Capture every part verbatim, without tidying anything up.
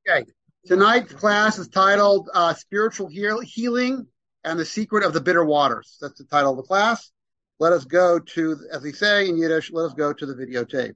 Okay. Tonight's class is titled uh, Spiritual Heal- Healing and the Secret of the Bitter Waters. That's the title of the class. Let us go to, as they say in Yiddish, let us go to the videotape.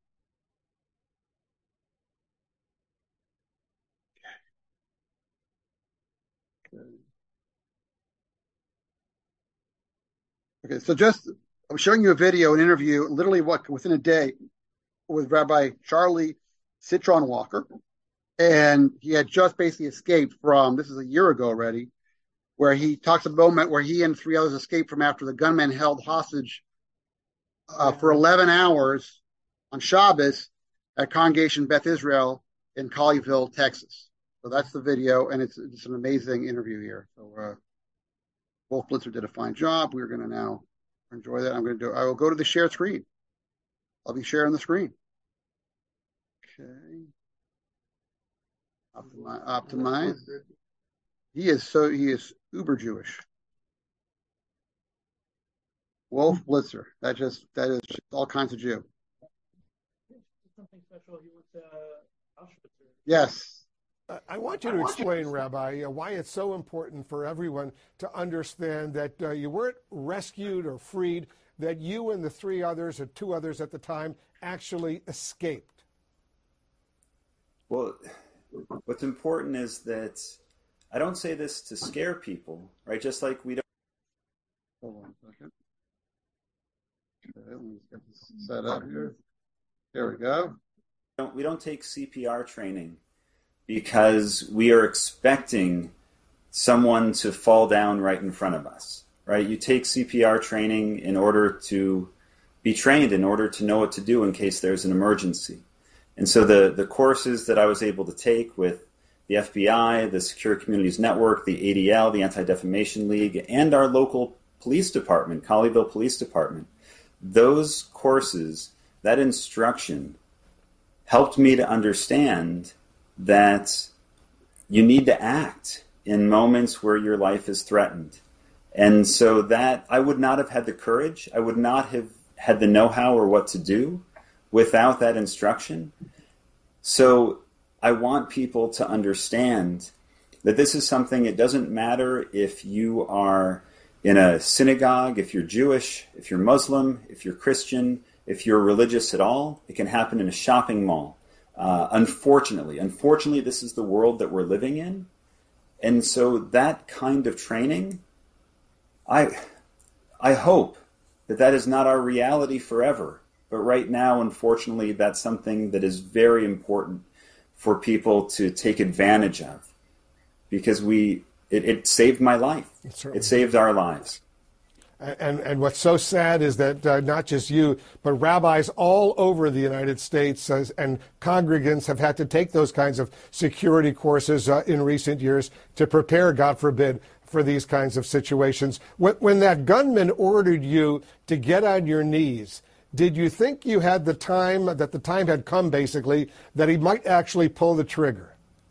Okay, so just I'm showing you a video, an interview, literally what within a day with Rabbi Charlie Citron Walker, and he had just basically escaped from. This is a year ago already, where he talks about a moment where he and three others escaped from after the gunmen held hostage uh, for eleven hours on Shabbos at Congregation Beth Israel in Colleyville, Texas. So that's the video, and it's, it's an amazing interview here. So uh, Wolf Blitzer did a fine job. We're going to now enjoy that. I'm going to do. I will go to the shared screen. I'll be sharing the screen. Okay. Optimize. Optimize. He is so. He is uber Jewish. Wolf Blitzer. That just that is just all kinds of Jew. Something special. He went to Auschwitz. Yes. I want you to explain, Rabbi, uh, why it's so important for everyone to understand that uh, you weren't rescued or freed, that you and the three others, or two others at the time, actually escaped. Well, what's important is that I don't say this to scare people, right? Just like we don't. Hold on a second. Okay, let me get this set up here. There we go. We don't, we don't take C P R training because we are expecting someone to fall down right in front of us, right? You take C P R training in order to be trained, in order to know what to do in case there's an emergency. And so the, the courses that I was able to take with the F B I, the Secure Communities Network, the A D L, the Anti-Defamation League, and our local police department, Colleyville Police Department, those courses, that instruction helped me to understand that you need to act in moments where your life is threatened. And so that I would not have had the courage, I would not have had the know-how or what to do without that instruction. So I want people to understand that this is something, it doesn't matter if you are in a synagogue, if you're Jewish, if you're Muslim, if you're Christian, if you're religious at all, it can happen in a shopping mall. Uh, unfortunately, unfortunately, this is the world that we're living in. And so that kind of training, I, I hope that that is not our reality forever. But right now, unfortunately, that's something that is very important for people to take advantage of, because we it, it saved my life. It, it saved our lives. And, and what's so sad is that uh, not just you, but rabbis all over the United States uh, and congregants have had to take those kinds of security courses uh, in recent years to prepare, God forbid, for these kinds of situations. When, when that gunman ordered you to get on your knees, did you think you had the time, that the time had come, basically, that he might actually pull the trigger?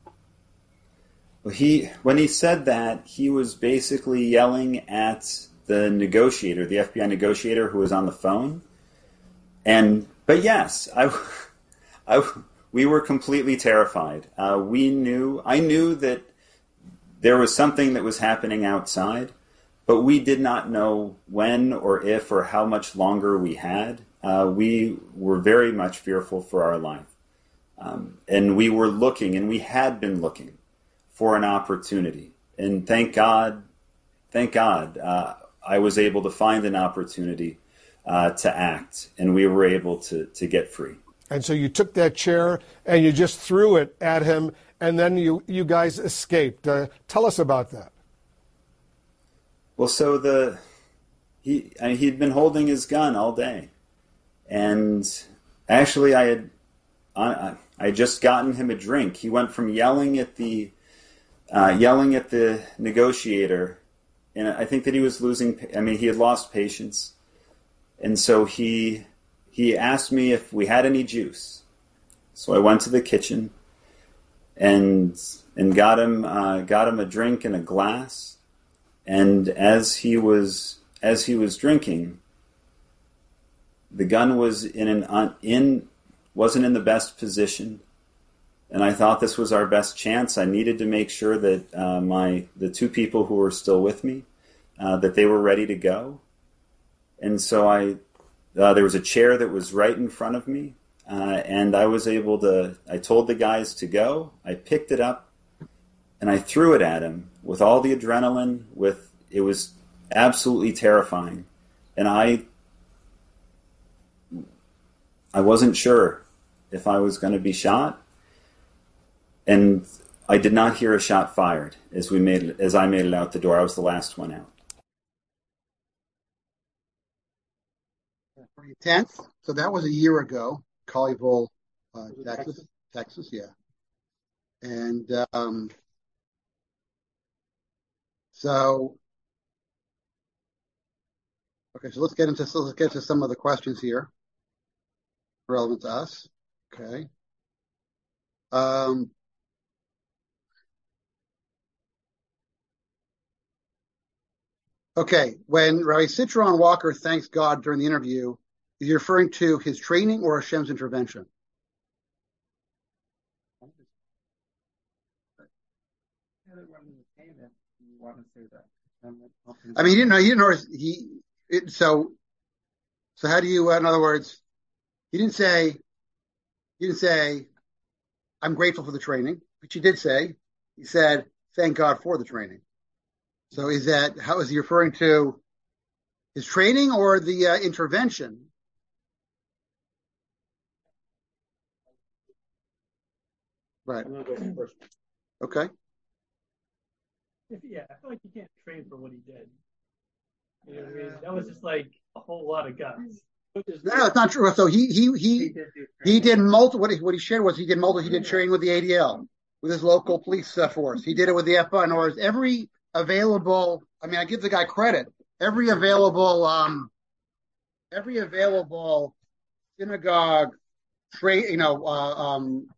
Well, he, when he said that, he was basically yelling at the negotiator, the F B I negotiator who was on the phone. And, but yes, I, I, we were completely terrified. Uh, we knew, I knew that there was something that was happening outside, but we did not know when or if or how much longer we had. Uh, we were very much fearful for our life. Um, and we were looking, and we had been looking for an opportunity. And thank God, thank God, uh, I was able to find an opportunity uh, to act, and we were able to, to get free. And so you took that chair and you just threw it at him, and then you, you guys escaped. Uh, tell us about that. Well, so the he I mean, he'd been holding his gun all day, and actually I had I, I had just gotten him a drink. He went from yelling at the uh, yelling at the negotiator. And I think that he was losing, I mean, he had lost patience. And so he he asked me if we had any juice. So I went to the kitchen and and got him uh, got him a drink and a glass. And as he was as he was drinking, the gun was in an in wasn't in the best position. and I thought this was our best chance. I needed to make sure that uh, my the two people who were still with me, uh, that they were ready to go. And so I, uh, there was a chair that was right in front of me, uh, and I was able to, I told the guys to go. I picked it up, and I threw it at him with all the adrenaline. With it was absolutely terrifying, and I, I wasn't sure if I was going to be shot, and I did not hear a shot fired as we made it, as I made it out the door. I was the last one out. Pretty intense. So that was a year ago, Colleyville, uh, Texas, Texas, yeah. And um, so, okay, so let's get into so let's get to some of the questions here relevant to us. Okay. Um, okay, when Rabbi Citron Walker thanks God during the interview, is he referring to his training or Hashem's intervention? I mean, he didn't know. He didn't know. He it, so so. How do you? Uh, in other words, he didn't say. He didn't say, "I'm grateful for the training," which he did say. He said, "Thank God for the training." So, is that how is he referring to his training or the uh, intervention? Right. I'm gonna go first. Okay. If, yeah, I feel like you can't train for what he did. You know what I mean? That was just like a whole lot of guts. No, no, it's not true. So he he he he did multiple. What he, what he shared was he did multiple. He did training with the A D L, with his local police uh, force. He did it with the F B I. In other words, every available. I mean, I give the guy credit. Every available, um, every available synagogue, trade. You know, uh, um,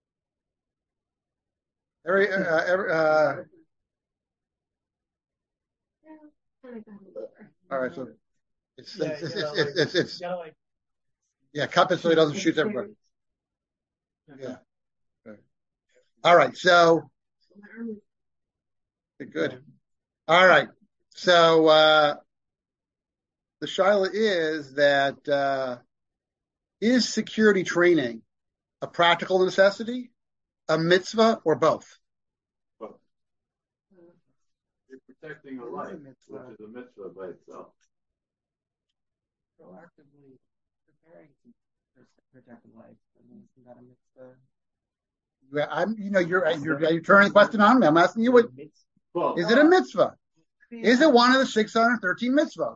every uh, every. Uh, all right, so it's Yeah, it's, it's, you know, it's, like- it's, it's You gotta like yeah, cup it so he doesn't shoot everybody. Yeah. Okay. All right, so good. All right, so uh, the shaila is that uh, is security training a practical necessity, a mitzvah, or both? You're protecting a life, which is a mitzvah by itself. Proactively preparing to protect a life. I mean, isn't that a mitzvah? Yeah, I'm, you know, you're you're you're turning the question on me. I'm asking you, what Well, is it a mitzvah? Is it one of the six hundred thirteen mitzvah?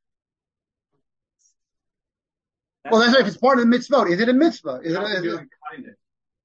Well, that's if it's part of the mitzvah. Is it a mitzvah? Is it, not is it doing kindness.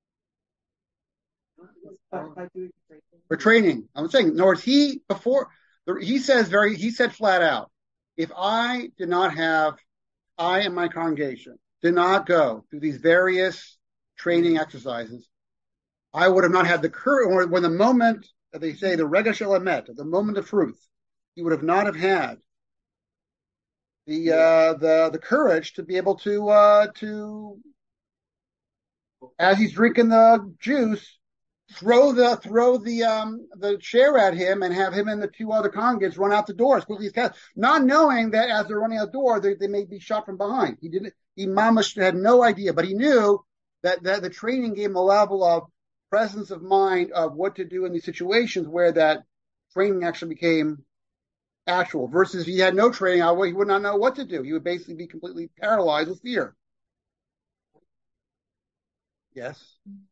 for training? I'm saying, in other words, he before he says very he said flat out, if I did not have, I and my congregation did not go through these various training exercises, I would have not had the courage. Or when the moment that they say the rega shel emet, the moment of truth, he would have not have had the uh, the the courage to be able to uh, to, as he's drinking the juice, throw the throw the um the chair at him and have him and the two other congregants run out the door as quickly as possible, not knowing that as they're running out the door, they, they may be shot from behind. He didn't. He mamash had no idea, but he knew that that the training gave him a level of presence of mind of what to do in these situations where that training actually became actual. Versus if he had no training, he would not know what to do. He would basically be completely paralyzed with fear. Yes.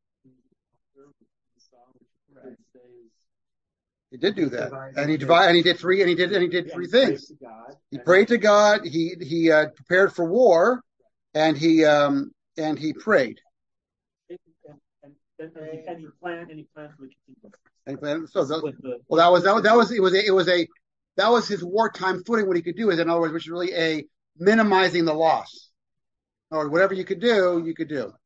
He did do that, and he divided, and he did three, and he did, and he did three things. He prayed to God. He he uh, prepared for war, and he um and he prayed. and, and, and, and he planned and he planned for the continuance. And he planned, so that, The, well, that was that was that was it was a, it was a that was his wartime footing. What he could do is, in other words, which is really a minimizing the loss, or whatever you could do, you could do.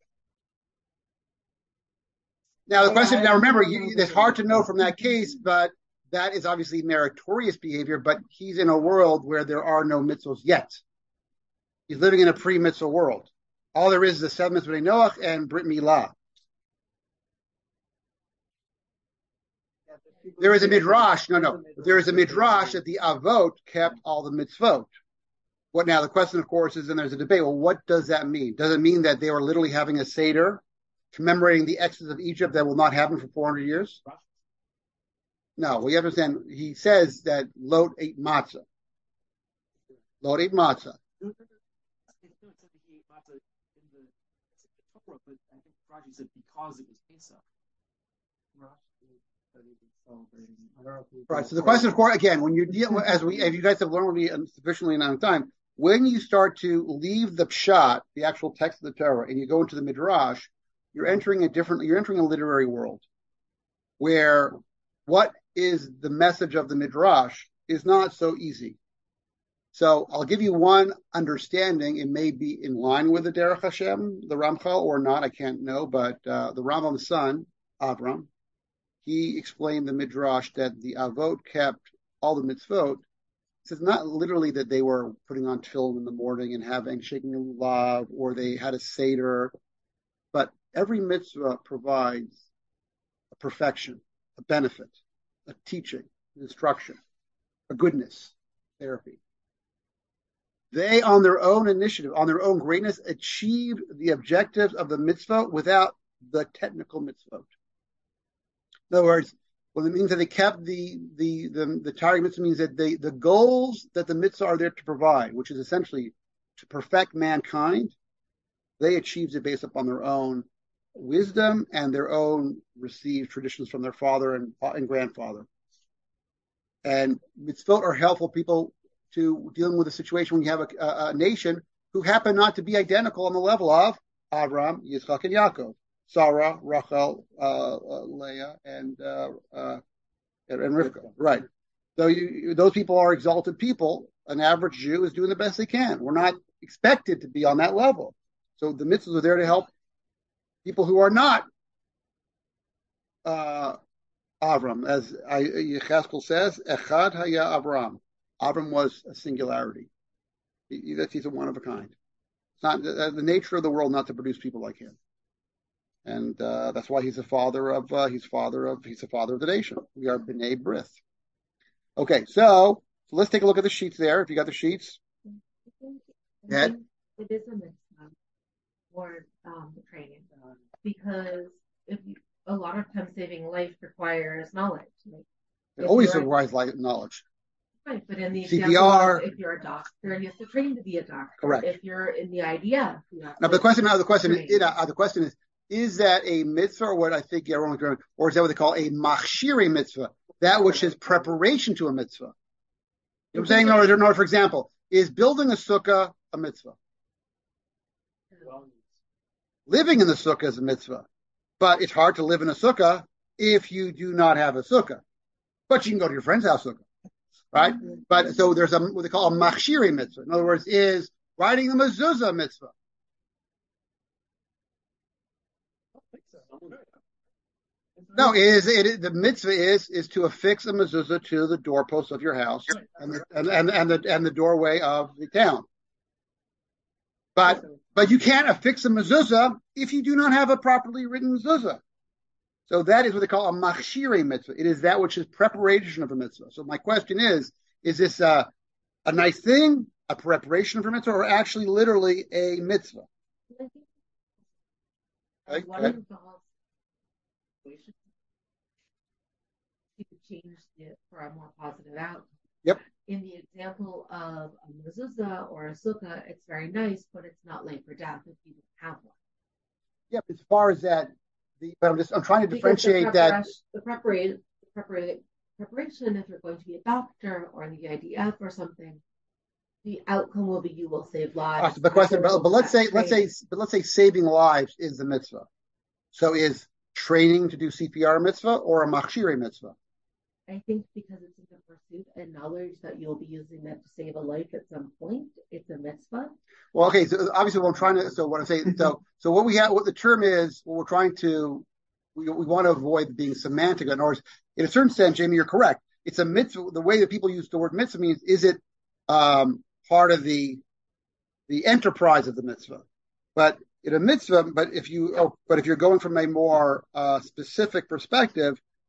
Now, the question, now remember, you, it's hard to know from that case, but that is obviously meritorious behavior, but he's in a world where there are no mitzvahs yet. He's living in a pre-mitzvah world. All there is is the seven mitzvahs Noach and Brit Milah. There is a midrash. No, no. There is a midrash that the avot kept all the mitzvot. What now? The question, of course, is, and there's a debate. Well, what does that mean? Does it mean that they were literally having a seder, commemorating the exodus of Egypt that will not happen for four hundred years? No. Well, you understand. He says that Lot ate matzah. Lot ate matzah. Rashi said because it was Pesach. Right. So the question, of course, again, when you deal, as we, if you guys have learned with me sufficiently enough time, when you start to leave the pshat, the actual text of the Torah, and you go into the midrash, you're entering a different, you're entering a literary world, where what is the message of the midrash is not so easy. So I'll give you one understanding. It may be in line with the Derech Hashem, the Ramchal, or not. I can't know. But uh, the Rambam's son, Avram, he explained the midrash that the avot kept all the mitzvot. It's not literally that they were putting on tefillin in the morning and having shaking a lulav, or they had a seder, but every mitzvah provides a perfection, a benefit, a teaching, an instruction, a goodness, therapy. They, on their own initiative, on their own greatness, achieved the objectives of the mitzvah without the technical mitzvot. In other words, well, it means that they kept the the the, the Torah mitzvah means that they, the goals that the mitzvah are there to provide, which is essentially to perfect mankind, they achieved it based upon their own wisdom and their own received traditions from their father and, and grandfather. And mitzvot are helpful people to dealing with a situation when you have a, a, a nation who happen not to be identical on the level of Abraham, Yitzchak, and Yaakov, Sarah, Rachel, uh, uh, Leah, and uh, uh, and Rivka. Right. So you, those people are exalted people. An average Jew is doing the best they can. We're not expected to be on that level. So the mitzvahs are there to help people who are not uh, Avram, as Yechezkel says, Echad haya Avram. Avram was a singularity. He, he's a one of a kind. It's not the, the nature of the world not to produce people like him, and uh, that's why he's a father of. Uh, he's father of. He's the father of the nation. We are b'nei brith. Okay, so, so let's take a look at the sheets there. If you got the sheets, I think it is a mitzvah for um, the training because if you, a lot of times saving life requires knowledge. Like, it always requires like knowledge. Right, but in the C P R, example, if you're a doctor, you have to train to be a doctor. Correct. If you're in the I D F, you have now to the question, now the question, train. is, uh, the question is, is that a mitzvah, or what I think everyone's doing, or is that what they call a machshiri mitzvah, that which is preparation to a mitzvah? You know what I'm saying? No, no, for example, is building a sukkah a mitzvah? Living in the sukkah is a mitzvah, but it's hard to live in a sukkah if you do not have a sukkah. But you can go to your friend's house sukkah. Right? But so there's a what they call a machshiri mitzvah. In other words, is riding the mezuzah mitzvah. No, is it the mitzvah is is to affix a mezuzah to the doorpost of your house and the, and, and and the and the doorway of the town. But but you can't affix a mezuzah if you do not have a properly written mezuzah. So that is what they call a machshiri mitzvah. It is that which is preparation of a mitzvah. So my question is, is this a, a nice thing, a preparation for a mitzvah, or actually literally a mitzvah? Okay. One of the situations you could change it for a more positive outcome. Yep. In the example of a mezuzah or a sukkah, it's very nice, but it's not life or death if you don't have one. Yep. As far as that. The, but I'm just I'm trying to Because differentiate the that the preparation, the preparation, preparation, if you're going to be a doctor or in the I D F or something, the outcome will be you will save lives. Uh, the question, but, but let's say let's say but let's say saving lives is the mitzvah. So is training to do C P R a mitzvah or a machshiri mitzvah? I think because it's in the pursuit and knowledge that you'll be using that to save a life at some point, it's a mitzvah. Well, okay, so obviously what I'm trying to, so what I'm saying, so so what we have, what the term is, what we're trying to, we, we want to avoid being semantic. In other words, in a certain sense, Jamie, you're correct. It's a mitzvah. The way that people use the word mitzvah means, is it um, part of the the enterprise of the mitzvah? But in a mitzvah, but if you, oh, but if you're going from a more uh, specific perspective,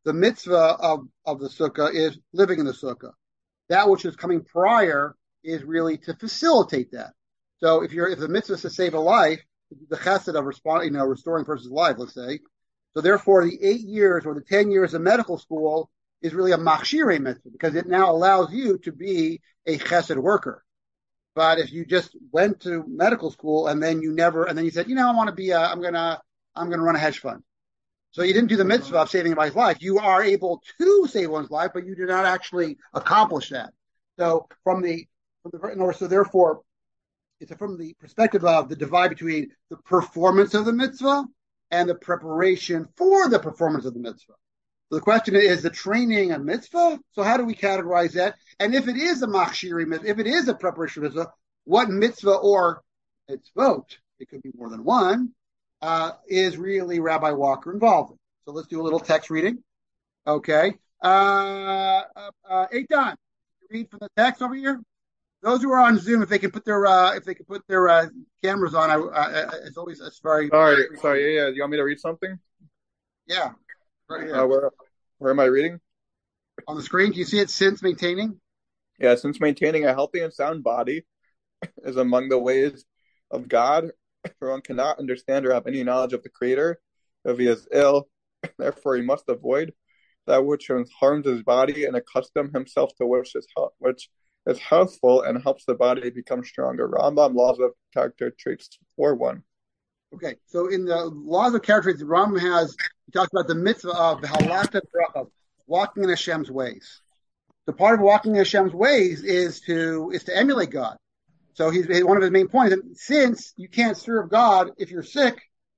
the mitzvah of, of the sukkah is living in the sukkah. That which is coming prior is really to facilitate that. So if you're if the mitzvah is to save a life, the chesed of respond, you know, restoring a person's life, let's say. So therefore, the eight years or the ten years of medical school is really a machshirei mitzvah because it now allows you to be a chesed worker. But if you just went to medical school and then you never, and then you said, you know, I want to be, a, I'm gonna, I'm gonna run a hedge fund. So you didn't do the mitzvah of saving somebody's life. You are able to save one's life, but you did not actually accomplish that. So from the, from the in order, so therefore, it's from the perspective of the divide between the performance of the mitzvah and the preparation for the performance of the mitzvah. So the question is the training a mitzvah? So how do we categorize that? And if it is a machshiri mitzvah, if it is a preparation mitzvah, what mitzvah or mitzvot, it could be more than one, uh, is really Rabbi Walker involved in? So let's do a little text reading. Okay. Uh, uh, uh, Eitan, read from the text over here. Those who are on Zoom, if they can put their uh, if they can put their uh, cameras on, I, I, it's always it's very. Sorry, sorry. Yeah, yeah. You want me to read something? Yeah. Right here. Uh, where where am I reading? On the screen, can you see it? Since maintaining. Yeah, since maintaining a healthy and sound body is among the ways of God, for one cannot understand or have any knowledge of the Creator. If he is ill, therefore he must avoid that which harms his body and accustom himself to which is which. is healthful and helps the body become stronger. Rambam Laws of Character Traits four one. Okay, so in the Laws of Character Traits, Rambam has, he talks about the mitzvah of the halakha of walking in Hashem's ways. The part of walking in Hashem's ways is to is to emulate God. So he's one of his main points. And since you can't serve God if you're sick,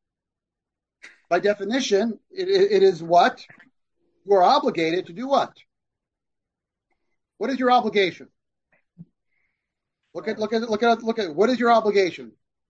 by definition, it, it, it is what? You are obligated to do what? What is your obligation? Look at look at look at look at what is your obligation?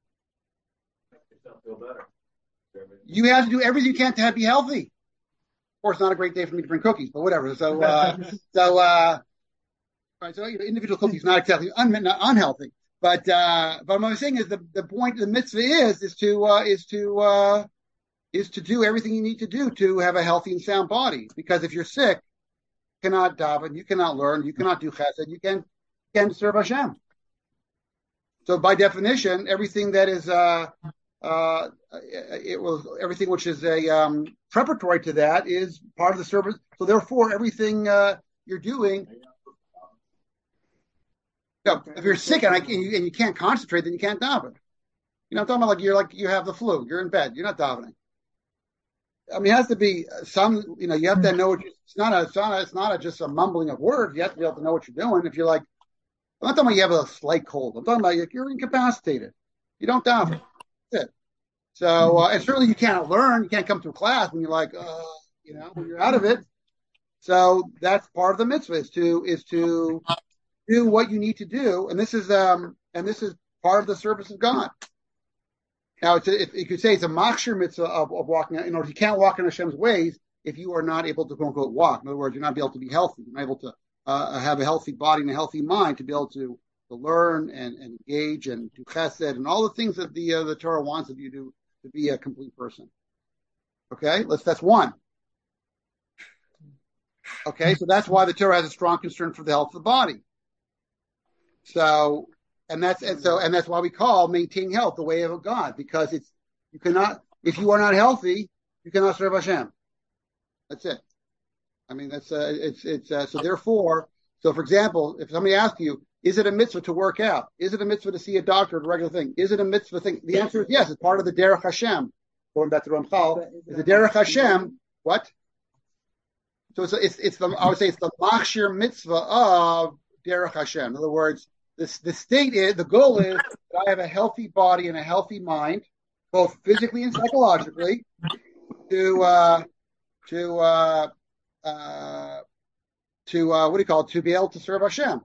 Feel better. You have to do everything you can to have, be healthy. Of course, not a great day for me to bring cookies, but whatever. So, uh, so, uh, right. So, you know, individual cookies not exactly un- not unhealthy, but uh, but what I'm saying is the the point of the mitzvah is is to uh, is to uh, is to do everything you need to do to have a healthy and sound body. Because if you're sick, you cannot daven, you cannot learn, you cannot do chesed, you can you can serve Hashem. So by definition, everything that is uh, uh, it was everything which is a um, preparatory to that is part of the service. So therefore, everything uh, you're doing. You know, if you're sick and, I, and, you, and you can't concentrate, then you can't daven. You know, I'm talking about like you're like you have the flu, you're in bed, you're not davening. I mean, it has to be some. You know, you have to know. What you, it's not a. It's not. A, it's not a, just a mumbling of words. You have to be able to know what you're doing. If you're like. I'm not talking about you have a slight cold. I'm talking about you're, you're incapacitated. You don't daven. That's it. So, uh, and certainly you can't learn. You can't come to a class when you're like, uh, you know, when you're out of it. So that's part of the mitzvah is to is to do what you need to do, and this is um and this is part of the service of God. Now, it's a, if you could say it's a machshir mitzvah of, of walking. You know, if you can't walk in Hashem's ways, if you are not able to quote unquote walk, in other words, you're not able to be healthy. You're not able to. Uh, have a healthy body and a healthy mind to be able to, to learn and, and engage and do chesed and all the things that the uh, the Torah wants of you to to be a complete person. Okay, let's that's one. Okay, so that's why the Torah has a strong concern for the health of the body. So and that's and so and that's why we call maintaining health the way of God, because it's you cannot if you are not healthy, you cannot serve Hashem. That's it. I mean, that's uh, it's it's uh, so therefore. So, for example, if somebody asks you, is it a mitzvah to work out? Is it a mitzvah to see a doctor? A regular thing? Is it a mitzvah thing? The answer is yes. It's part of the derech Hashem. Going back to Ramchal, is the derech Hashem what? So it's it's it's the I would say it's the machshir mitzvah of derech Hashem. In other words, this the state is the goal is that I have a healthy body and a healthy mind, both physically and psychologically, to uh, to uh, Uh, to uh, what do you call it? To be able to serve Hashem.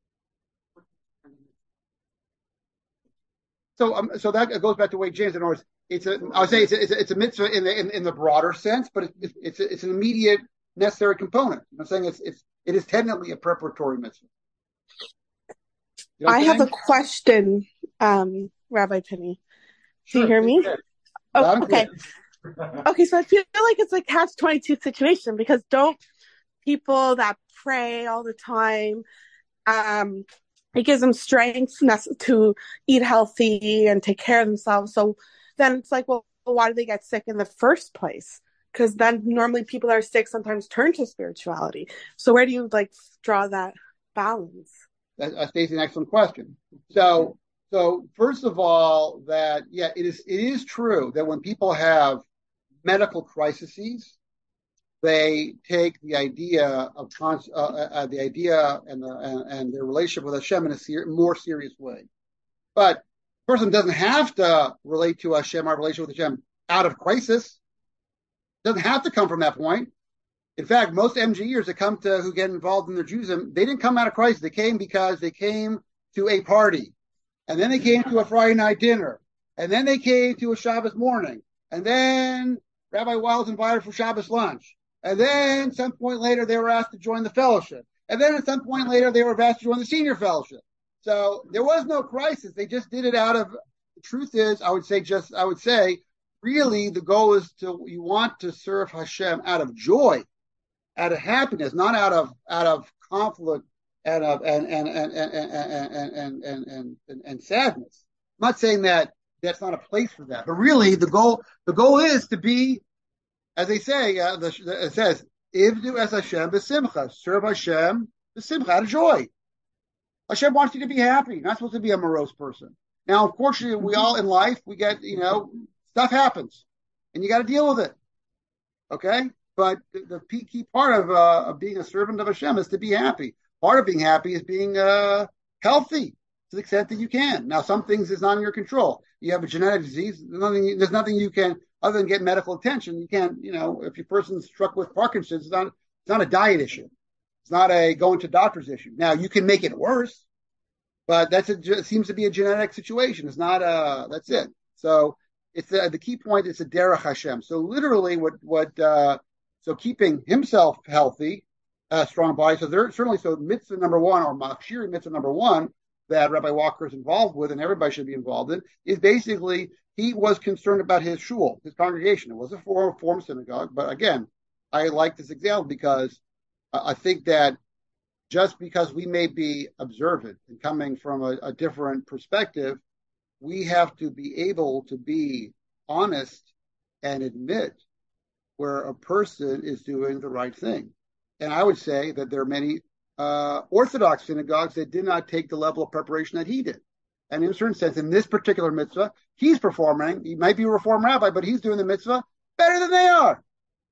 So, um, so that goes back to Wade James. In other words, it's a. I would say it's a, it's a, it's a mitzvah in the in, in the broader sense, but it, it's it's, a, it's an immediate necessary component. I'm saying it's it's it is technically a preparatory mitzvah. You know I have a question, um, Rabbi Penny. Sure, do you hear me? Oh, okay. Okay, so I feel like it's like catch twenty-two situation because don't people that pray all the time, um, it gives them strength to eat healthy and take care of themselves. So then it's like, well, why do they get sick in the first place? Because then normally people that are sick sometimes turn to spirituality. So where do you like draw that balance? That's Stacey, an excellent question. So, so first of all, that yeah, it is it is true that when people have medical crises, they take the idea of uh, uh, the idea and, the, and and their relationship with Hashem in a ser- more serious way. But a person doesn't have to relate to Hashem, our relationship with Hashem, out of crisis. It doesn't have to come from that point. In fact, most M G ers that come to who get involved in their Judaism, they didn't come out of crisis. They came because they came to a party, and then they came to a Friday night dinner, and then they came to a Shabbos morning, and then Rabbi Wiles invited for Shabbos lunch. And then at some point later, they were asked to join the fellowship. And then at some point later, they were asked to join the senior fellowship. So there was no crisis. They just did it out of, the truth is, I would say just, I would say, really the goal is to, you want to serve Hashem out of joy, out of happiness, not out of, out of conflict and of, and, and, and, and, and, and, and, and, and, and sadness. I'm not saying that that's not a place for that, but really the goal, the goal is to be, as they say, uh, the, the, it says, "Ivdu es Hashem b'simcha," serve Hashem b'simcha, out of joy. Hashem wants you to be happy. You're not supposed to be a morose person. Now, unfortunately, we all in life, we get, you know, stuff happens, and you got to deal with it. Okay, but the, the key part of, uh, of being a servant of Hashem is to be happy. Part of being happy is being uh, healthy to the extent that you can. Now, some things is not in your control. You have a genetic disease. There's nothing, there's nothing you can. Other than get medical attention, you can't, you know, if your person's struck with Parkinson's, it's not, it's not a diet issue. It's not a going to doctor's issue. Now, you can make it worse, but that's a, it seems to be a genetic situation. It's not a, that's it. So it's a, the key point is a derech Hashem. So literally what, what, uh, so keeping himself healthy, uh, strong body. So there, certainly, so mitzvah number one, or machshiri mitzvah number one, that Rabbi Walker is involved with and everybody should be involved in, is basically he was concerned about his shul, his congregation. It was a form, form synagogue, but again, I like this example because I think that just because we may be observant and coming from a, a different perspective, we have to be able to be honest and admit where a person is doing the right thing. And I would say that there are many uh, Orthodox synagogues that did not take the level of preparation that he did. And in a certain sense, in this particular mitzvah, he's performing. He might be a Reform rabbi, but he's doing the mitzvah better than they are.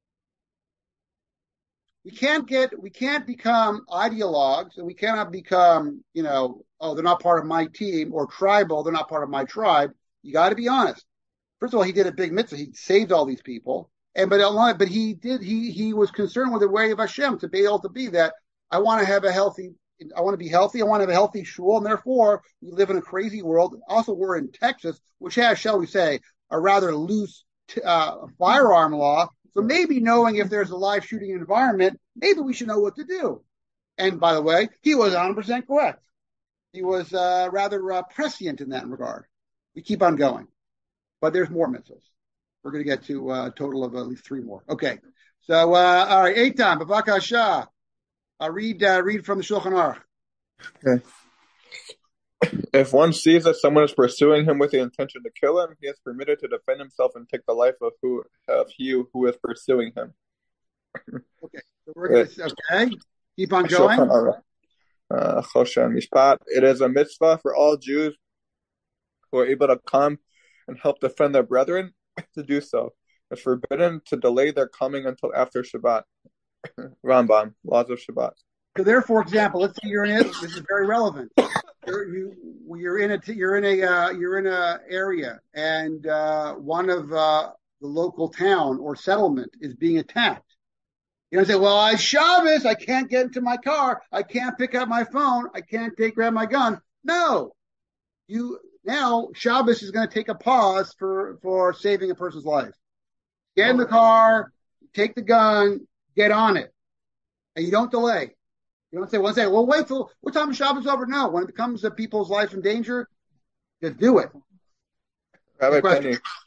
We can't get, we can't become ideologues, and we cannot become, you know, oh, they're not part of my team, or tribal, they're not part of my tribe. You got to be honest. First of all, he did a big mitzvah. He saved all these people, and but but he did he he was concerned with the way of Hashem to be able to be that. I want to have a healthy. I want to be healthy. I want to have a healthy shul, and therefore we live in a crazy world. Also, we're in Texas, which has, shall we say, a rather loose uh, firearm law. So maybe knowing if there's a live shooting environment, maybe we should know what to do. And by the way, he was one hundred percent correct. He was uh, rather uh, prescient in that regard. We keep on going. But there's more mitzvahs. We're going to get to uh, a total of at least three more. Okay. So, uh, all right, Eitan, Bavakasha. Uh, read, uh, read from the Shulchan Aruch. Okay. If one sees that someone is pursuing him with the intention to kill him, he is permitted to defend himself and take the life of who of he who is pursuing him. Okay, so we're going to okay. Keep on going. Uh, Mishpat. It is a mitzvah for all Jews who are able to come and help defend their brethren to do so. It's forbidden to delay their coming until after Shabbat. Rambam, laws of Shabbat. So there, for example, let's say you're in it. This is very relevant. You're, you, you're in a you're in a uh, you're in a area, and uh, one of uh, the local town or settlement is being attacked. You know, say, well, I Shabbos, I can't get into my car, I can't pick up my phone, I can't take grab my gun. No, you now Shabbos is going to take a pause for for saving a person's life. Get in the car, take the gun, get on it, and you don't delay. You don't say, well, say, well, wait till what time is Shabbos over? No, when it becomes a people's life in danger, just do it. Rabbi Penny,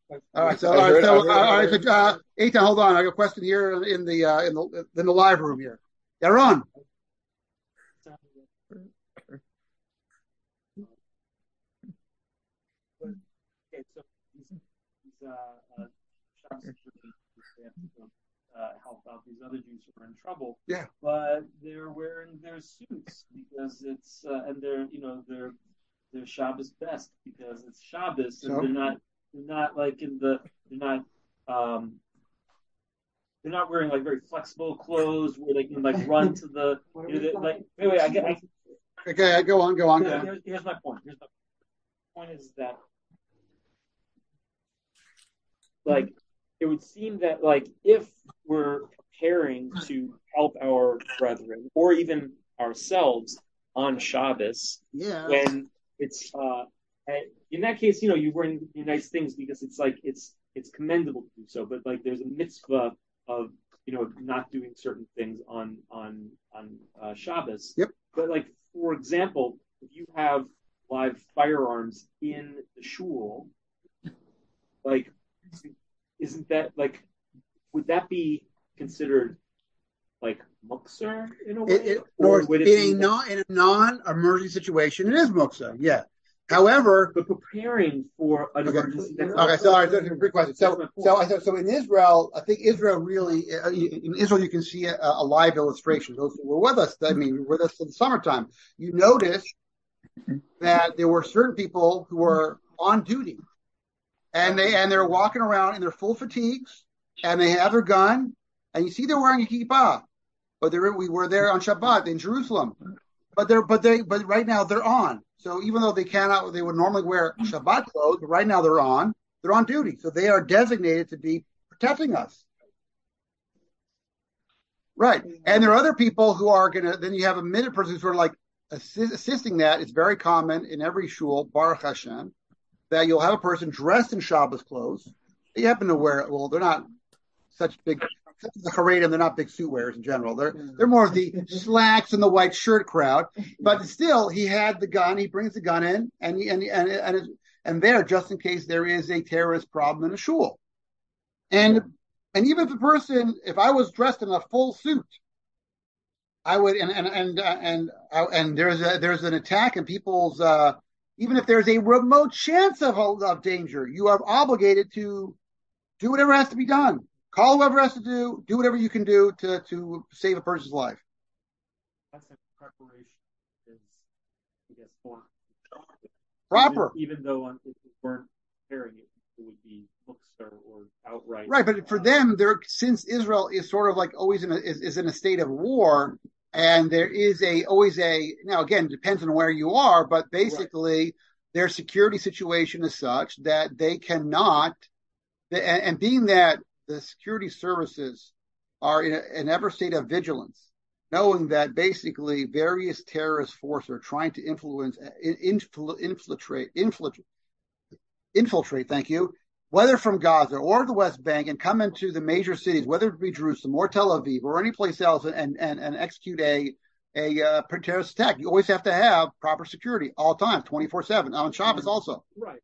All right, so I all right, heard- so I uh, heard- all right, so uh, Eitan, hold on. I got a question here in the uh, in the in the live room here. Yaron. Okay, so these, these uh, uh, Shabbos security, they have to uh, help out these other Jews who are in trouble. Yeah. But they're wearing their suits because it's uh, and they're you know they're they're Shabbos best because it's Shabbos and So? they're not they're not like in the they're not um they're not wearing like very flexible clothes where they can like run to the you know, like wait wait I get I, Okay, go on, go on. Go on. here's, here's my point. Here's my point is that like it would seem that like if we're preparing to help our brethren or even ourselves on Shabbos, Yeah. when it's uh in that case, you know, you wear nice things because it's like it's it's commendable to do so, but like there's a mitzvah of you know not doing certain things on on on uh, Shabbos. Yep. But like for example, if you have live firearms in the shul, like isn't that like would that be considered like muktzah in a way? It, it, or or would it in be a non in a non-emergency situation, it is muktzah. Yeah. However, but preparing for an Okay. emergency? That's Okay, so all right, that's a great question. That's So, my point. so, I- so in Israel, I think Israel really, uh, in Israel, you can see a, a live illustration. Those who were with us, I mean, were with us in the summertime. You notice that there were certain people who were on duty, and they and they're walking around in their full fatigues, and they have their gun, and you see they're wearing a kippah, but they're, we were there on Shabbat in Jerusalem, but they're but they but right now they're on. So even though they cannot, they would normally wear Shabbat clothes, but right now they're on. They're on duty, so they are designated to be protecting us. Right, and there are other people who are gonna. Then you have a minute person who's sort of like assist, assisting that. It's very common in every shul, Baruch Hashem, that you'll have a person dressed in Shabbos clothes. They happen to wear. Well, they're not such big. The Haredim, they're not big suit wearers in general. They're they're more of the slacks and the white shirt crowd. But still, he had the gun. He brings the gun in, and he, and and and and there, just in case there is a terrorist problem in a shul. And and even if the person, if I was dressed in a full suit, I would and and and uh, and uh, and there's a there's an attack and people's uh, even if there's a remote chance of of danger, you are obligated to do whatever has to be done. Call whoever has to do, do whatever you can do to, to save a person's life. That's a preparation is, I guess, for Proper. Even, even though if we weren't preparing it, it would be muktzah or outright. Right, but for them, there since Israel is sort of like always in a, is, is in a state of war, and there is a always a now again it depends on where you are, but basically right. Their security situation is such that they cannot, and, and being that the security services are in an ever state of vigilance, knowing that basically various terrorist forces are trying to influence, infl, infiltrate, infiltrate, infiltrate, thank you, whether from Gaza or the West Bank and come into the major cities, whether it be Jerusalem or Tel Aviv or any place else and, and, and execute a, a uh, terrorist attack. You always have to have proper security all the time, twenty-four seven, on Shabbos also. Right.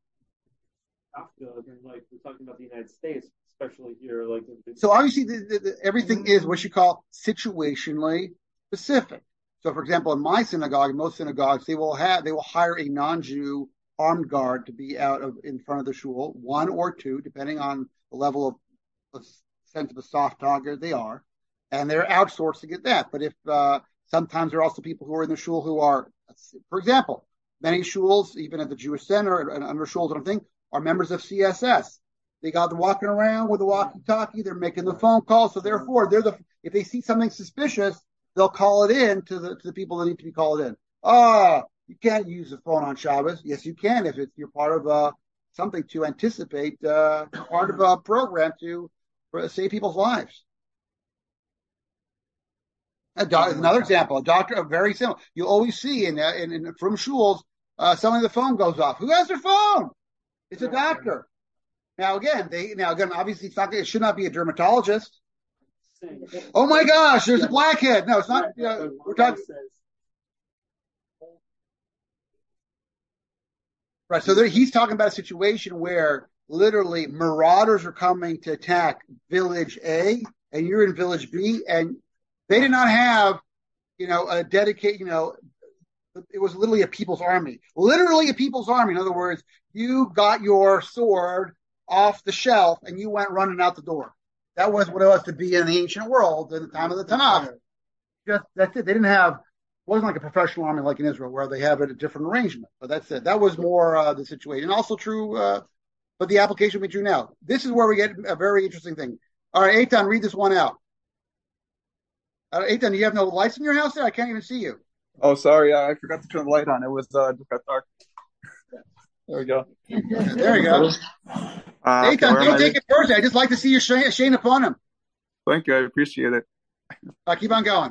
After, like, we're talking about the United States, especially here, like. So obviously, the, the, the, everything is what you call situationally specific. So, for example, in my synagogue, in most synagogues, they will have they will hire a non-Jew armed guard to be out of in front of the shul, one or two, depending on the level of, of sense of a soft target they are, and they're outsourcing at that. But if uh, sometimes there are also people who are in the shul who are, for example, many shuls, even at the Jewish Center and under shuls and everything, are members of C S S. They got them walking around with a walkie-talkie. They're making the phone calls. So therefore, they're the if they see something suspicious, they'll call it in to the to the people that need to be called in. Ah, oh, you can't use the phone on Shabbos. Yes, you can if it's you're part of uh, something to anticipate, uh, part of a program to for, save people's lives. A do- another example, a doctor, very similar. You always see in, uh, in, in from shuls, uh, suddenly the phone goes off. Who has their phone? It's a doctor. Now again, they now again obviously it's not it should not be a dermatologist. Oh my gosh, there's a blackhead. No, it's not. You know, we're talking. Right. So there, he's talking about a situation where literally marauders are coming to attack village A, and you're in village B, and they did not have, you know, a dedicated, you know, it was literally a people's army, literally a people's army. In other words, you got your sword off the shelf and you went running out the door. That was what it was to be in the ancient world in the time of the Tanakh. Just that's it. They didn't have, it wasn't like a professional army like in Israel where they have it a different arrangement. But that's it. That was more uh, the situation. And also true, uh, but the application we do now. This is where we get a very interesting thing. All right, Eitan, read this one out. Uh, Eitan, do you have no lights in your house there? I can't even see you. Oh, sorry, I forgot to turn the light on. It was uh, just got dark. There we go. There you go. Uh, Eitan, don't take it personally. I just like to see you shane, shane upon him. Thank you, I appreciate it. Uh, keep on going.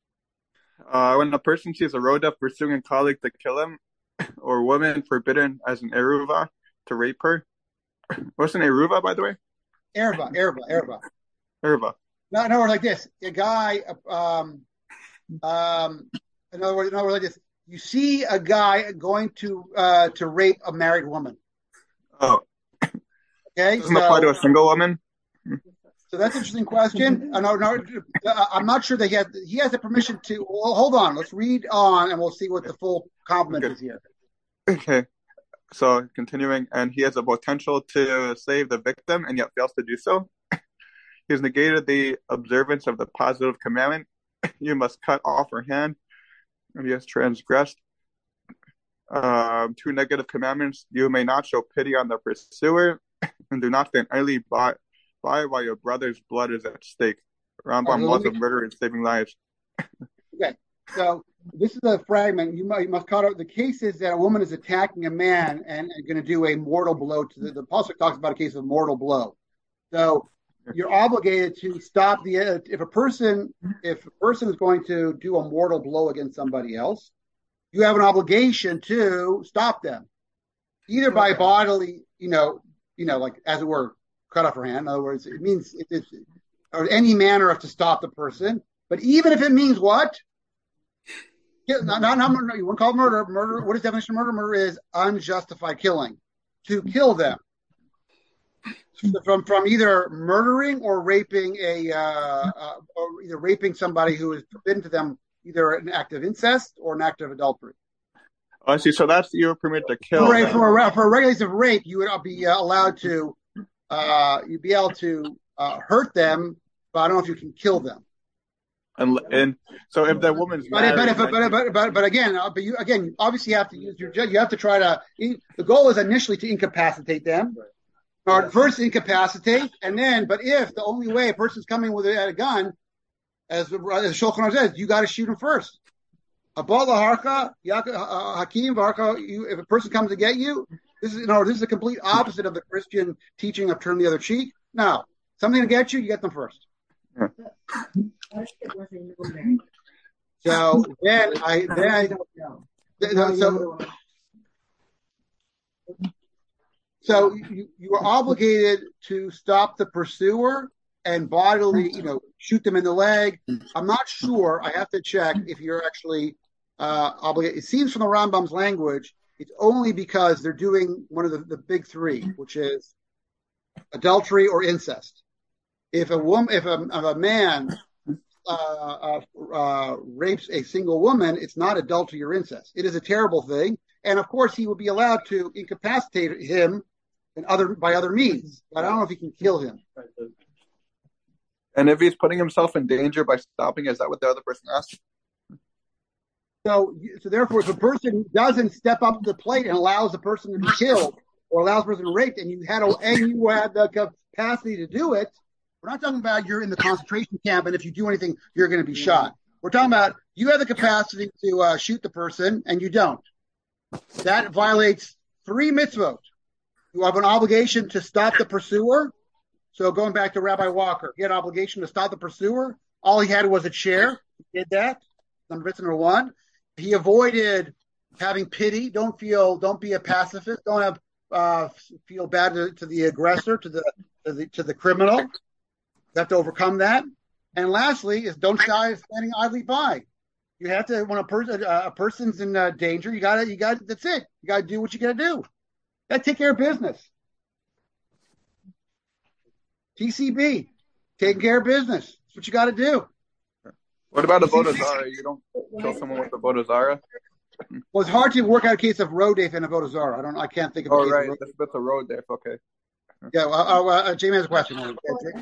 Uh, when a person sees a roda pursuing a colleague to kill him, or a woman forbidden as an eruva to rape her. What's an eruva, by the way? Erva, erva, erva. Erva. No, no, like this. A guy, um, um, in other words, in other words, like this. You see a guy going to uh, to rape a married woman. Oh. Okay. Doesn't so, apply to a single woman. So that's an interesting question. Uh, no, no, uh, I'm not sure that he has he has the permission to. Well, hold on. Let's read on, and we'll see what the full complement okay. is here. Okay. So continuing, and he has the potential to save the victim, and yet fails to do so. He has negated the observance of the positive commandment. You must cut off her hand. And he has transgressed um, two negative commandments. You may not show pity on the pursuer, and do not stand idly by, by while your brother's blood is at stake. Rambam laws of murder and saving lives. Okay, so this is a fragment. You must, you must cut out. The case is that a woman is attacking a man and, and going to do a mortal blow to the. The pasuk talks about a case of mortal blow. So you're obligated to stop the. Uh, if a person, if a person is going to do a mortal blow against somebody else, you have an obligation to stop them, either by bodily, you know, you know, like as it were, cut off her hand. In other words, it means it, it's or any manner of to stop the person. But even if it means what? Not, not, not, you wouldn't call it murder. Murder. What is the definition of murder? Murder is unjustified killing. To kill them. From from either murdering or raping a uh, uh, or either raping somebody who is forbidden to them, either an act of incest or an act of adultery. Oh, I see. So that's you're permitted to kill. For, for, a, for a regular case of rape, you would be uh, allowed to uh, you'd be able to uh, hurt them, but I don't know if you can kill them. And, and so if the woman's but married, but, if, but, but but but again, uh, but you again you obviously have to use your you have to try to. The goal is initially to incapacitate them. Or first incapacitate, and then, but if the only way a person's coming with a, a gun, as the Shulchan Aruch says, you got to shoot him first. Abal harka, hakim harka. If a person comes to get you, this is no, this is the complete opposite of the Christian teaching of turn the other cheek. No, something to get you, you get them first. Yeah. So then I then I, so. So you, you are obligated to stop the pursuer and bodily, you know, shoot them in the leg. I'm not sure. I have to check if you're actually uh, obligated. It seems from the Rambam's language, it's only because they're doing one of the, the big three, which is adultery or incest. If a woman, if a, if a man uh, uh, uh, rapes a single woman, it's not adultery or incest. It is a terrible thing, and of course, he will be allowed to incapacitate him. And other by other means, but I don't know if he can kill him. And if he's putting himself in danger by stopping, is that what the other person asked? So, so therefore, if a person doesn't step up to the plate and allows the person to be killed or allows the person to be raped, and you had a, and you had the capacity to do it, we're not talking about you're in the concentration camp, and if you do anything, you're going to be shot. We're talking about you have the capacity to uh, shoot the person, and you don't. That violates three mitzvot. You have an obligation to stop the pursuer. So going back to Rabbi Walker, he had an obligation to stop the pursuer. All he had was a chair. He did that. Number number one. He avoided having pity. Don't feel. Don't be a pacifist. Don't have uh, feel bad to, to the aggressor, to the, to the to the criminal. You have to overcome that. And lastly, is don't shy standing idly by. You have to when a person a person's in uh, danger. You got to you got that's it. You got to do what you got to do. Got to take care of business. T C B, taking care of business. That's what you got to do. What about a Avodah Zarah? You don't kill someone with a Avodah Zarah? Well, it's hard to work out a case of Rodef and Avodah Zarah. I don't. I can't think of. Oh, a case right. of That's that's a road there. Okay. Yeah. Well, uh, uh, Jamie has a question. Yeah,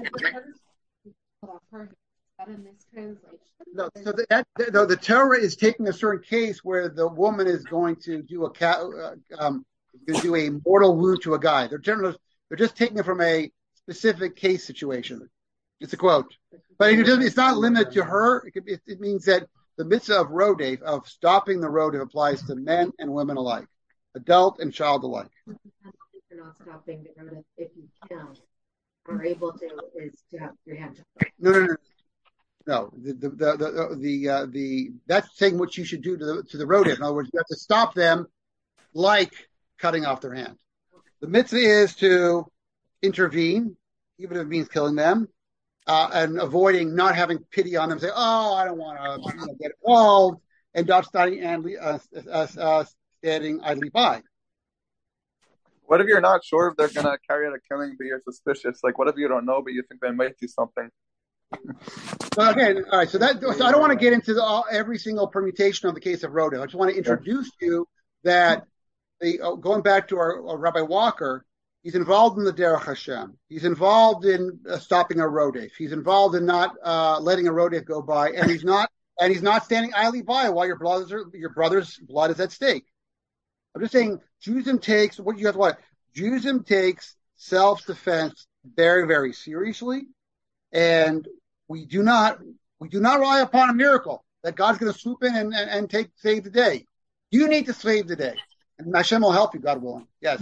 no. So the, that the, the Torah is taking a certain case where the woman is going to do a cat, uh, um, going to do a mortal wound to a guy. They're generally, they're just taking it from a specific case situation. It's a quote, but it doesn't, it's not limited to her. It, could, it, it means that the mitzvah of rodef, of stopping the rodef, applies to men and women alike, adult and child alike. You're not stopping the rodef if you can or able to is to have your hand. No, no, no, no. The the the the, the, uh, the that's saying what you should do to the to the rodef. In other words, you have to stop them, like cutting off their hand. The mitzvah is to intervene, even if it means killing them. Uh, and avoiding not having pity on them, say, "Oh, I don't want to you know, get involved," and not standing and uh, uh, uh, standing idly by. What if you're not sure if they're gonna carry out a killing, but you're suspicious? Like, what if you don't know, but you think they might do something? So again, all right. So that so I don't want to get into the, all, every single permutation of the case of rodef. I just want to introduce yeah. you that the uh, going back to our, our Rabbi Walker. He's involved in the Derech Hashem. He's involved in uh, stopping a rodef. He's involved in not uh, letting a rodef go by, and he's not and he's not standing idly by while your brothers are, your brother's blood is at stake. I'm just saying, Judaism takes what you have to what Judaism takes self-defense very, very seriously, and we do not we do not rely upon a miracle that God's going to swoop in and, and, and take save the day. You need to save the day, and Hashem will help you, God willing. Yes.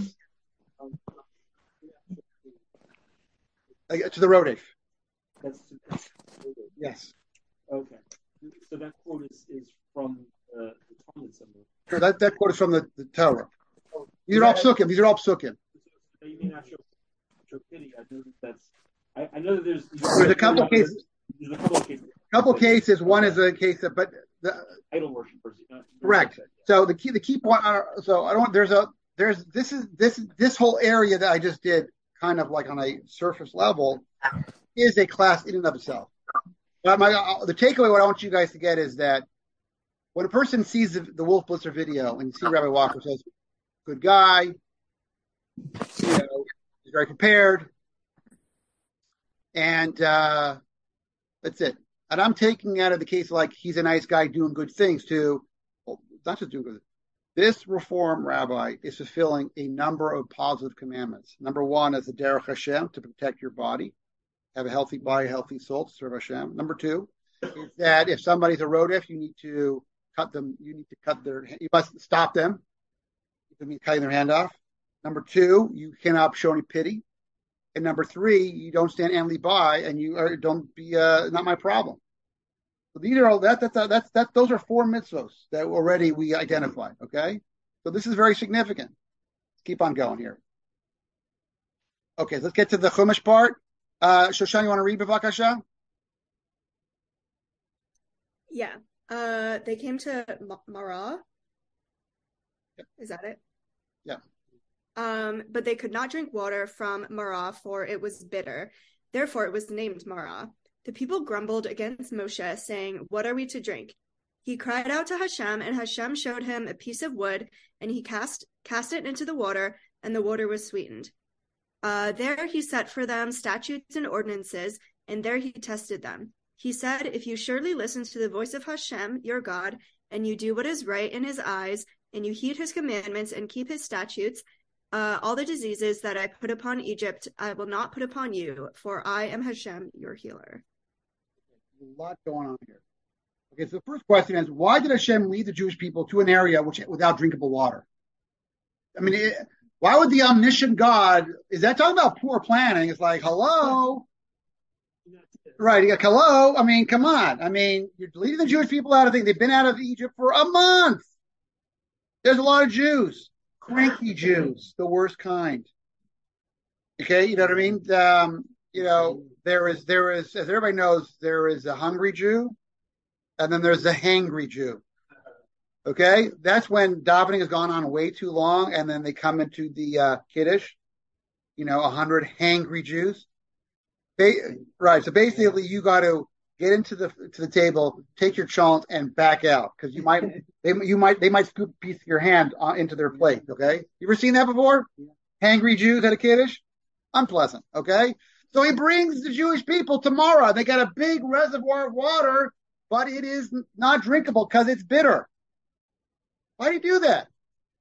Uh, to the rodef. That's, that's yes. Okay. So that quote is, is from uh, the Talmud somewhere. Sure, that, that quote is from the, the Torah. These are all psukim. These are all psukim. You may not show, show pity. I know that that's. I, I know that there's. There's a couple of cases. There's a couple of cases. Couple of cases. One is a case that, but the idol worshipers. Uh, correct. So the key, the key point. Uh, so I don't. There's a. There's this is this this whole area that I just did. Kind of like on a surface level, is a class in and of itself. But my, uh, the takeaway, what I want you guys to get is that when a person sees the, the Wolf Blitzer video and you see Rabbi Walker says, good guy, you know, he's very prepared, and uh, that's it. And I'm taking out of the case like he's a nice guy doing good things to, well, not just doing good things. This Reform rabbi is fulfilling a number of positive commandments. Number one is the Derech Hashem, to protect your body, have a healthy body, a healthy soul to serve Hashem. Number two is that if somebody's a rodef, you need to cut them. You need to cut their. You must stop them. You mean cutting their hand off. Number two, you cannot show any pity. And number three, you don't stand idly by, and you are, don't be uh, not my problem. So these are all that that's that's that those are four mitzvos that already we identified. Okay, so this is very significant. Let's keep on going here. Okay, let's get to the Chumash part. Uh, Shoshan, you want to read B'vakasha? Yeah. Uh, they came to Marah. Yep. Is that it? Yeah. Um, but they could not drink water from Marah, for it was bitter. Therefore, it was named Marah. The people grumbled against Moshe, saying, "What are we to drink?" He cried out to Hashem, and Hashem showed him a piece of wood, and he cast cast it into the water, and the water was sweetened. Uh, there he set for them statutes and ordinances, and there he tested them. He said, "If you surely listen to the voice of Hashem, your God, and you do what is right in his eyes, and you heed his commandments and keep his statutes, uh, all the diseases that I put upon Egypt, I will not put upon you, for I am Hashem, your healer." A lot going on here. Okay, so the first question is, why did Hashem lead the Jewish people to an area which without drinkable water? I mean, it, why would the omniscient God, is that talking about poor planning? It's like, hello? Right, you got hello? I mean, come on. I mean, you're leading the Jewish people out of things. They've been out of Egypt for a month. There's a lot of Jews. Cranky Jews, the worst kind. Okay, you know what I mean? Um, you know, there is, there is, as everybody knows, there is a hungry Jew, and then there's a hangry Jew. Okay, that's when davening has gone on way too long, and then they come into the uh, Kiddush, you know, a hundred hangry Jews. Ba- right. So basically, you got to get into the to the table, take your challenge, and back out because you might they you might they might scoop a piece of your hand uh, into their plate. Okay, you ever seen that before? Hangry Jews at a kiddush, unpleasant. Okay, so he brings the Jewish people to Mara. They got a big reservoir of water, but it is not drinkable because it's bitter. Why do you do that?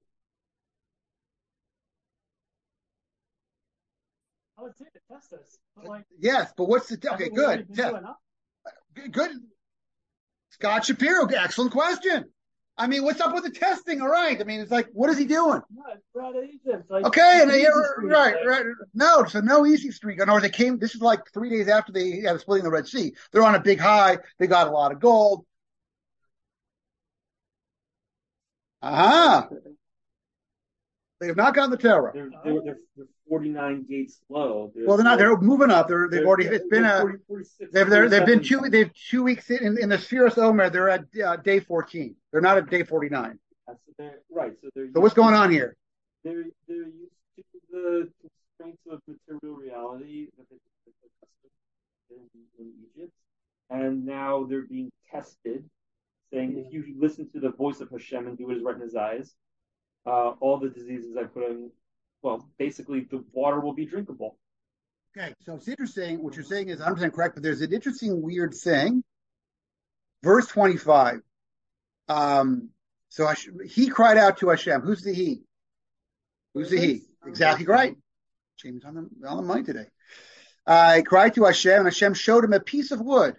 I would say to test us. But like, yes, but what's the okay? Good, good, good. Scott Shapiro, excellent question. I mean, what's up with the testing? All right. I mean, it's like, what is he doing? No, Egypt, like, okay, and they, right, right. No, so no easy streak. In other words, they came. This is like three days after they had splitting the Red Sea. They're on a big high. They got a lot of gold. Aha. Uh-huh. They have not gotten the Torah. They're, they're, they're, they're forty-nine gates low. They're, well, they're not. They're moving up. They're, they've already. It's been a. forty, they've they're, they've been two. They've two weeks in in the Spheros Omer. They're at uh, day fourteen. They're not at day forty-nine. So they're, right. So they're. So what's going on here? They're they're used to the constraints of material reality that they accustomed in, in Egypt, and now they're being tested, saying if you listen to the voice of Hashem and do what is right in His eyes. Uh, all the diseases I put in, well, basically the water will be drinkable. Okay, so it's interesting. What you're saying is one hundred percent correct, but there's an interesting, weird thing. Verse twenty-five. Um, so he cried out to Hashem. Who's the he? Who's the he? Exactly right. James on the, on the mind today. Uh, he cried to Hashem, and Hashem showed him a piece of wood.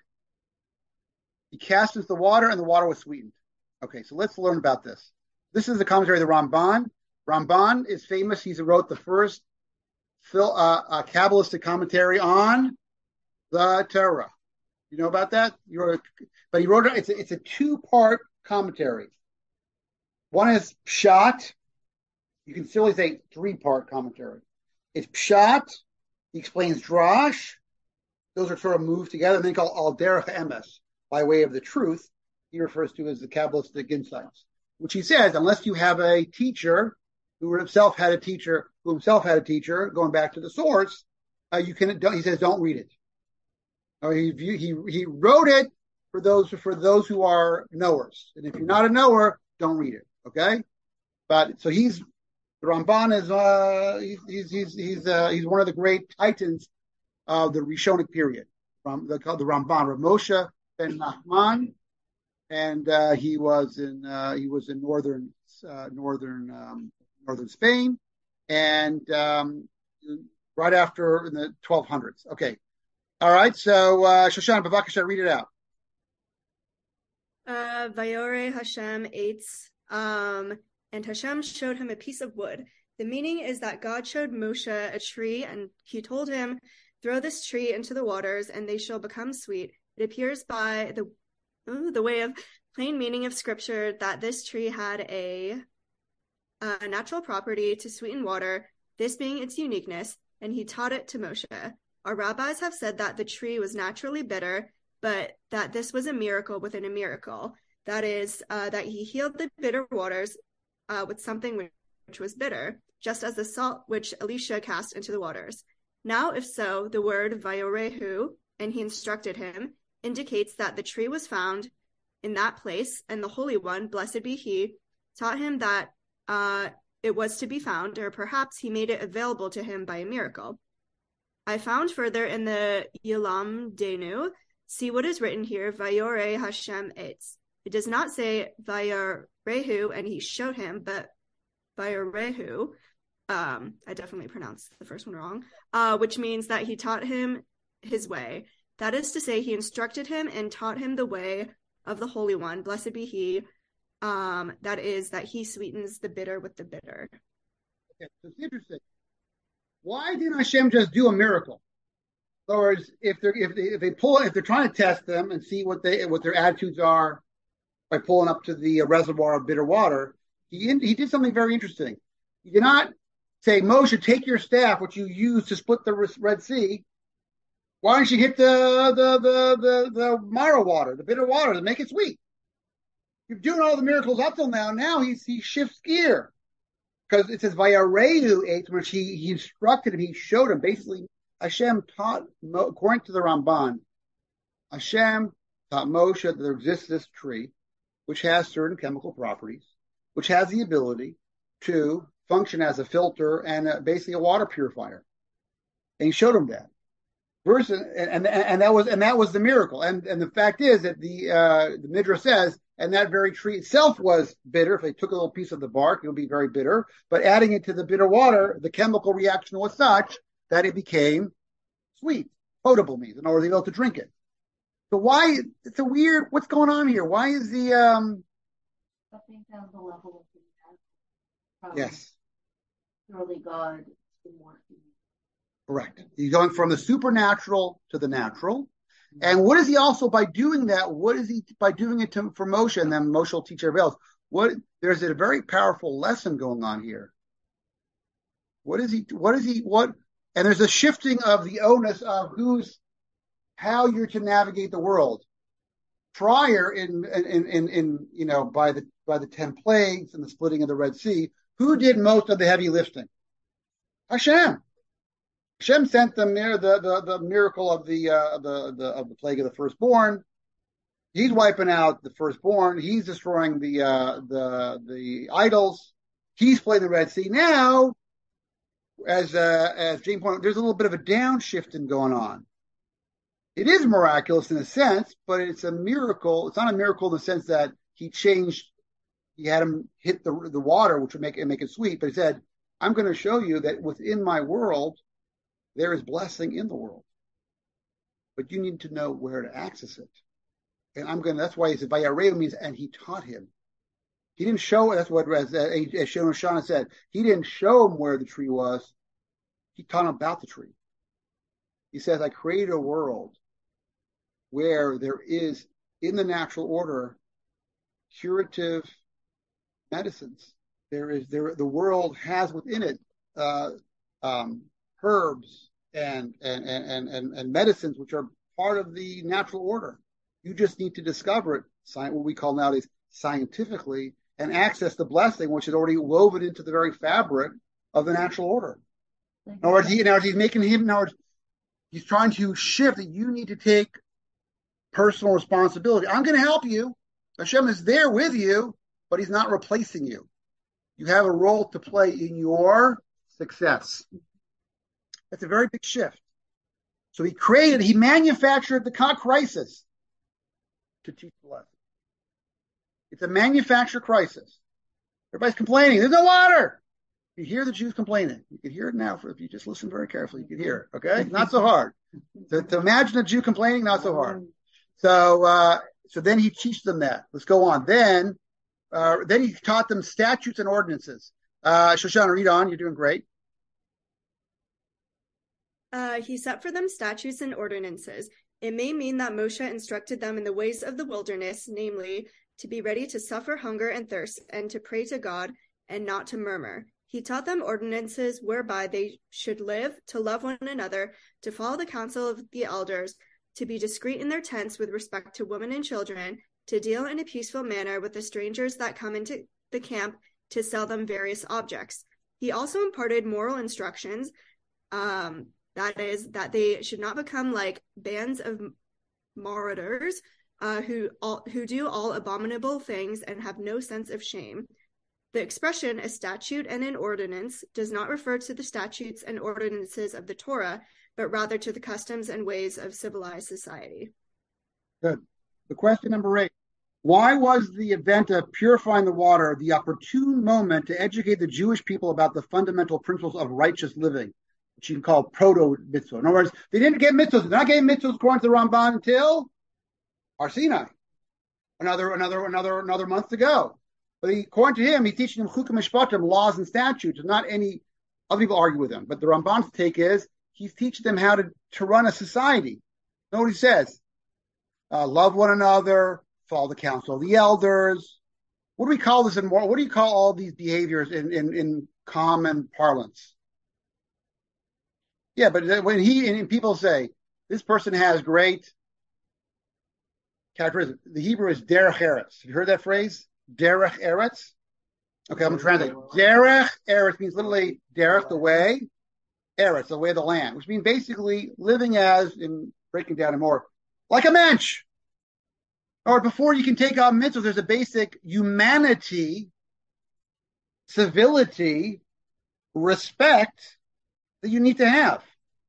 He cast into the water, and the water was sweetened. Okay, so let's learn about this. This is the commentary of the Ramban. Ramban is famous. He wrote the first uh, uh, Kabbalistic commentary on the Torah. You know about that? You wrote, but he wrote it. It's a, it's a two-part commentary. One is Pshat. You can still say three-part commentary. It's Pshat. He explains Drash. Those are sort of moved together. And then called Al Derech Emes, by way of the truth. He refers to as the Kabbalistic insights. Which he says, unless you have a teacher who himself had a teacher, who himself had a teacher, going back to the source, uh, you can. Don't, he says, don't read it. Or he he he wrote it for those for those who are knowers, and if you're not a knower, don't read it. Okay, but so he's the Ramban is uh he's he's he's uh, he's one of the great titans of the Rishonic period. From the called the Ramban, Rav Moshe ben Nachman. And uh, he was in uh, he was in northern uh, northern um, northern Spain, and um, right after in the twelve hundreds. Okay, all right. So uh, Shoshana, Bavakasha, read it out. Uh, Vayore Hashem eitz, um, and Hashem showed him a piece of wood. The meaning is that God showed Moshe a tree, and He told him, "Throw this tree into the waters, and they shall become sweet." It appears by the Ooh, the way of plain meaning of scripture that this tree had a, a natural property to sweeten water, this being its uniqueness, and he taught it to Moshe. Our rabbis have said that the tree was naturally bitter, but that this was a miracle within a miracle. That is, uh, that he healed the bitter waters uh, with something which, which was bitter, just as the salt which Elisha cast into the waters. Now, if so, the word vayorehu, and he instructed him, indicates that the tree was found in that place, and the Holy One, blessed be He, taught him that uh, it was to be found, or perhaps He made it available to him by a miracle. I found further in the Yilam Denu, see what is written here, Vayore Hashem eitz. It does not say Vayorehu, and He showed him, but Vayorehu, um, I definitely pronounced the first one wrong, uh, which means that He taught him His way. That is to say, He instructed him and taught him the way of the Holy One, blessed be He. Um, that is, that He sweetens the bitter with the bitter. Okay, so it's interesting. Why didn't Hashem just do a miracle? In other words, if they're if they if they pull if they're trying to test them and see what they what their attitudes are by pulling up to the reservoir of bitter water, he he did something very interesting. He did not say, Moshe, take your staff, which you used to split the Red Sea. Why don't you hit the the the the, the Mara water, the bitter water, to make it sweet? You're doing all the miracles up till now. Now he's he shifts gear because it says Vayarehu ate, which he he instructed him, he showed him. Basically, Hashem taught, according to the Ramban, Hashem taught Moshe that there exists this tree, which has certain chemical properties, which has the ability to function as a filter and a, basically a water purifier. And he showed him that. First, and, and and that was and that was the miracle. And and the fact is that the uh, the Midrash says, and that very tree itself was bitter. If they took a little piece of the bark, it would be very bitter. But adding it to the bitter water, the chemical reaction was such that it became sweet, potable means, in order to be able to drink it. So why? It's a weird. What's going on here? Why is the um? Something down the level of the yes, early God to more. Correct. He's going from the supernatural to the natural. And what is he also by doing that? What is he by doing it to, for Moshe? And then Moshe will teach everybody else. What there's a very powerful lesson going on here. What is he? What is he? What? And there's a shifting of the onus of who's how you're to navigate the world. Prior in in in, in you know by the by the ten plagues and the splitting of the Red Sea, who did most of the heavy lifting? Hashem. Hashem sent them near the, the, the miracle of the, uh, the, the, of the plague of the firstborn. He's wiping out the firstborn. He's destroying the, uh, the, the idols. He's playing the Red Sea. Now, as, uh, as Jane pointed out, there's a little bit of a downshifting going on. It is miraculous in a sense, but it's a miracle. It's not a miracle in the sense that he changed, he had him hit the, the water, which would make it, make it sweet. But he said, I'm going to show you that within my world, there is blessing in the world, but you need to know where to access it. And I'm going to, that's why he said, Vayareu means, and he taught him. He didn't show, that's what, as, as Shon Shana said, he didn't show him where the tree was. He taught him about the tree. He says, I created a world where there is, in the natural order, curative medicines. There is, there, the world has within it, uh, um, herbs, And and, and and and medicines, which are part of the natural order. You just need to discover it, what we call nowadays scientifically, and access the blessing, which is already woven into the very fabric of the natural order. In other words, he, in other words, he's making him, in other words, he's trying to shift that you need to take personal responsibility. I'm going to help you. Hashem is there with you, but he's not replacing you. You have a role to play in your success. That's a very big shift. So he created, he manufactured the crisis to teach the lesson. It's a manufactured crisis. Everybody's complaining. There's no water. You hear the Jews complaining. You can hear it now. For if you just listen very carefully, you can hear it. Okay, not so hard. To, to imagine a Jew complaining, not so hard. So, uh, so then he teaches them that. Let's go on. Then, uh, then he taught them statutes and ordinances. Uh, Shoshana, read on. You're doing great. Uh, he set for them statutes and ordinances. It may mean that Moshe instructed them in the ways of the wilderness, namely, to be ready to suffer hunger and thirst, and to pray to God, and not to murmur. He taught them ordinances whereby they should live, to love one another, to follow the counsel of the elders, to be discreet in their tents with respect to women and children, to deal in a peaceful manner with the strangers that come into the camp, to sell them various objects. He also imparted moral instructions, um, that is, that they should not become like bands of marauders uh, who all, who do all abominable things and have no sense of shame. The expression a statute and an ordinance does not refer to the statutes and ordinances of the Torah, but rather to the customs and ways of civilized society. Good. The question number eight. Why was the event of purifying the water the opportune moment to educate the Jewish people about the fundamental principles of righteous living, which you can call proto-mitzvah? In other words, they didn't get mitzvahs. They're not getting mitzvahs according to the Ramban until Har Sinai, another, another, another, another month to go. But he, according to him, he's teaching them chukim mishpatim, laws and statutes. Not any other people argue with him. But the Ramban's take is he's teaching them how to, to run a society. Know what he says? Uh, love one another, follow the counsel of the elders. What do we call this in more? What do you call all these behaviors in, in, in common parlance? Yeah, but when he and people say this person has great characteristics, the Hebrew is derech eretz. Have you heard that phrase? Derech eretz. Okay, I'm going to translate. Derech eretz means literally derech, the way, eretz, the way of the land, which means basically living as, in breaking down it more, like a mensch. Or before you can take on mitzvahs, there's a basic humanity, civility, respect that you need to have.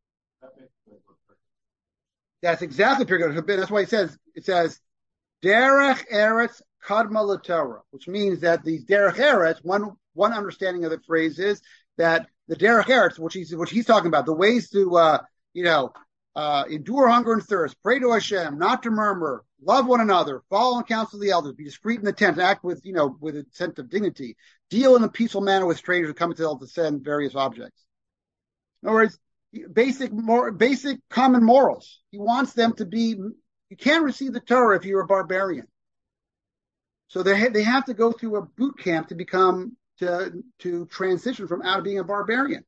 That's exactly Pirkei. That's why it says it says derech eretz kadma l'Torah, which means that these derech eretz. One one understanding of the phrase is that the derech eretz, which he's which he's talking about, the ways to uh, you know uh, endure hunger and thirst, pray to Hashem, not to murmur, love one another, follow and counsel of the elders, be discreet in the tent, act with you know with a sense of dignity, deal in a peaceful manner with strangers who come to the to send various objects. In other words, basic more basic common morals. He wants them to be. You can't receive the Torah if you're a barbarian. So they ha- they have to go through a boot camp to become to to transition from out of being a barbarian.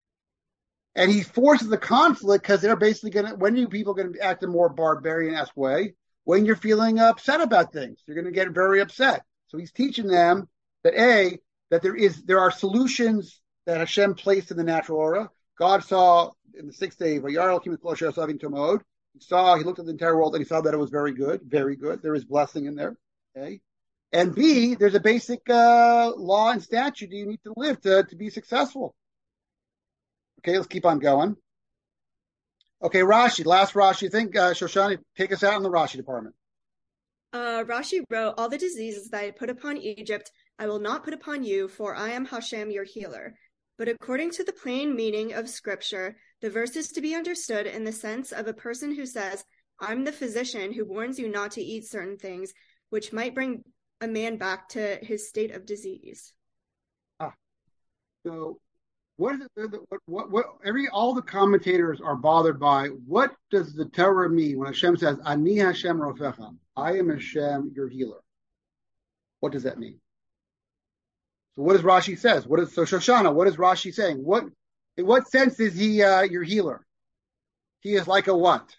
And he forces the conflict because they're basically going to. When are you people going to act in a more barbarian-esque way? When you're feeling upset about things, you're going to get very upset. So he's teaching them that a that there is there are solutions that Hashem placed in the natural order. God saw in the sixth day, he saw, he looked at the entire world and he saw that it was very good, very good. There is blessing in there. Okay. And B, there's a basic uh, law and statute you need to live to, to be successful. Okay, let's keep on going. Okay, Rashi, last Rashi. I think uh, Shoshana, take us out in the Rashi department. Uh, Rashi wrote, all the diseases that I put upon Egypt, I will not put upon you, for I am Hashem, your healer. But according to the plain meaning of Scripture, the verse is to be understood in the sense of a person who says, I'm the physician who warns you not to eat certain things, which might bring a man back to his state of disease. Ah, so what is it? What, what, what, every, all the commentators are bothered by, what does the Torah mean when Hashem says, Ani Hashem Rofecha, I am Hashem, your healer? What does that mean? So what does Rashi says? What is so Shoshana? What is Rashi saying? What in what sense is he uh, your healer? He is like a what?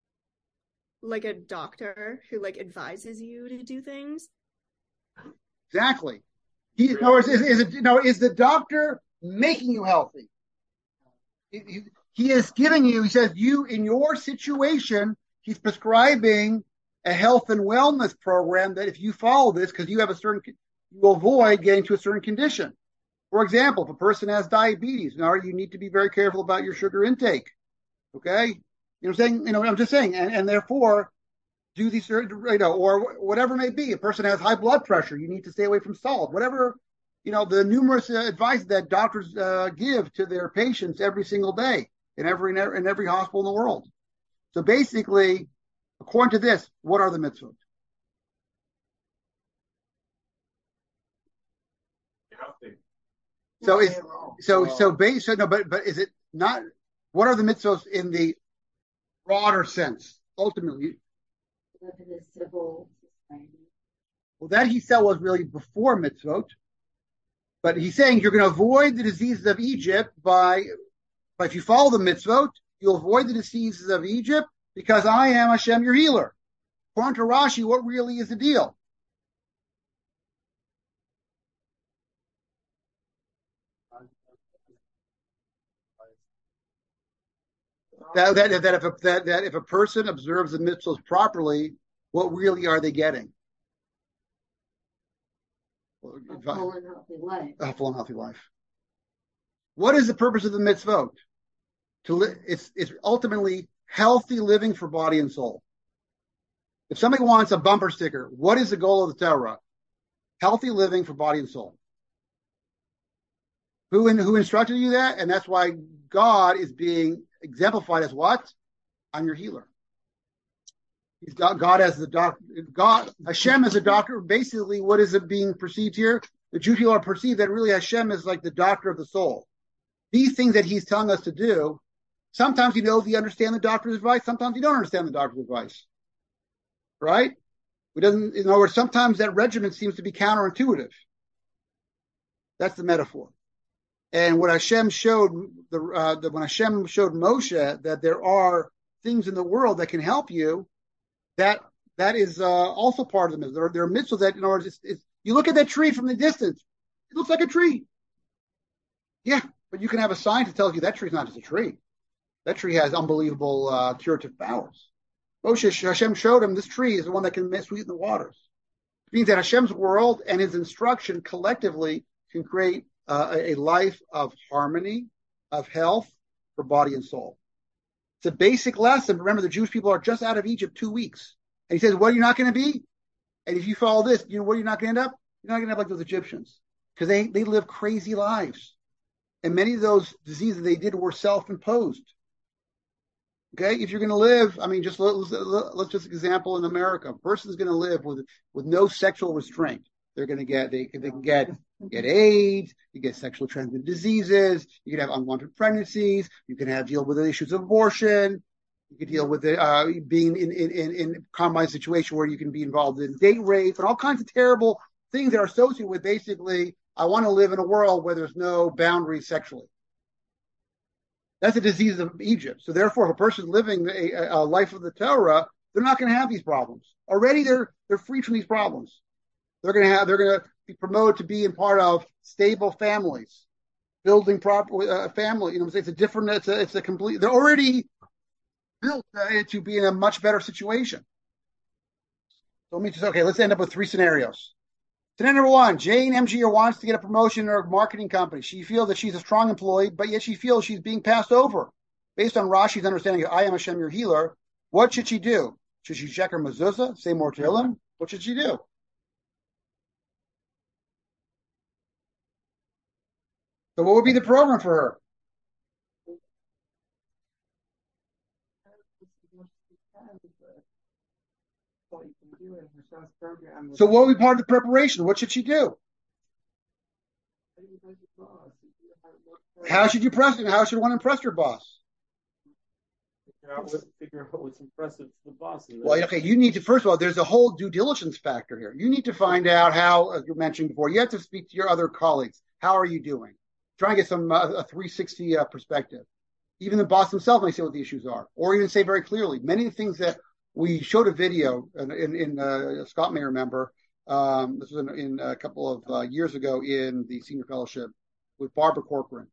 Like a doctor who like advises you to do things. Exactly. He, in other words, is, is it no? Is the doctor making you healthy? He, he, he is giving you. He says you in your situation. He's prescribing a health and wellness program that if you follow this, because you have a certain. You will avoid getting to a certain condition. For example, if a person has diabetes, now you need to be very careful about your sugar intake. Okay, you know what I'm saying? You know, I'm just saying, and, and therefore, do these, you know, or whatever it may be. A person has high blood pressure, you need to stay away from salt. Whatever, you know, the numerous uh, advice that doctors uh, give to their patients every single day in every in every hospital in the world. So basically, according to this, what are the mitzvot? So is so so base so no but but is it not what are the mitzvos in the broader sense ultimately? Live in a civil society. Well, that he said was really before mitzvot, but he's saying you're going to avoid the diseases of Egypt by, by if you follow the mitzvot, you'll avoid the diseases of Egypt because I am Hashem your healer. According to Rashi, what really is the deal? That, that, that, if a, that, that if a person observes the mitzvahs properly, what really are they getting? A full and healthy life. A full and healthy life. What is the purpose of the mitzvot? To li- it's it's ultimately healthy living for body and soul. If somebody wants a bumper sticker, what is the goal of the Torah? Healthy living for body and soul. Who in, who instructed you that? And that's why God is being exemplified as what? I'm your healer. He's got God as the doctor. God, Hashem as a doctor. Basically, what is it being perceived here? The Jewish people are perceived that really Hashem is like the doctor of the soul. These things that he's telling us to do, sometimes you know you understand the doctor's advice, sometimes you don't understand the doctor's advice. Right? It doesn't, in other words, sometimes that regimen seems to be counterintuitive. That's the metaphor. And what Hashem showed, the, uh, the when Hashem showed Moshe that there are things in the world that can help you, that that is uh, also part of the mitzvah. There, there are mitzvahs that, in other words, it's, it's, you look at that tree from the distance, it looks like a tree. Yeah, But you can have a sign that tells you that tree's not just a tree. That tree has unbelievable uh, curative powers. Moshe, Hashem showed him this tree is the one that can sweeten the waters. It means that Hashem's world and his instruction collectively can create uh, a life of harmony, of health for body and soul. It's a basic lesson. Remember, the Jewish people are just out of Egypt two weeks. And he says, what are you not going to be? And if you follow this, you know what you're not going to end up? You're not going to end up like those Egyptians. Because they, they live crazy lives. And many of those diseases they did were self-imposed. Okay, if you're going to live, I mean, just let, let's, let's just example in America, a person's going to live with with no sexual restraint. They're going to get they, they can get get AIDS, you get sexually transmitted diseases, you can have unwanted pregnancies, you can have deal with the issues of abortion, you can deal with it, uh, being in in in, in a compromised situation where you can be involved in date rape and all kinds of terrible things that are associated with basically, I want to live in a world where there's no boundaries sexually. That's a disease of Egypt. So therefore, if a person's living a, a life of the Torah, they're not going to have these problems. Already, they're they're free from these problems. They're going to have they're going to be promoted to be in part of stable families, building proper uh, family. You know, it's a different. It's a it's a complete. They're already built uh, to be in a much better situation. So let me just okay. Let's end up with three scenarios. Scenario number one, Jane M G R wants to get a promotion in her marketing company. She feels that she's a strong employee, but yet she feels she's being passed over. Based on Rashi's understanding of I am Hashem, your healer, what should she do? Should she check her mezuzah, say more Tehillim? What should she do? So what would be the program for her? So what would be part of the preparation? What should she do? How should you press it? How should one impress your boss? Figure out, what, figure out what's impressive to the boss. Well, okay, you need to, first of all, there's a whole due diligence factor here. You need to find out how, as you mentioned before, you have to speak to your other colleagues. How are you doing? Try and get some uh, a three sixty uh, perspective. Even the boss himself may say what the issues are, or even say very clearly. Many of the things that we showed a video, in, in, in uh, Scott may remember, um, this was in, in a couple of uh, years ago in the senior fellowship with Barbara Corcoran.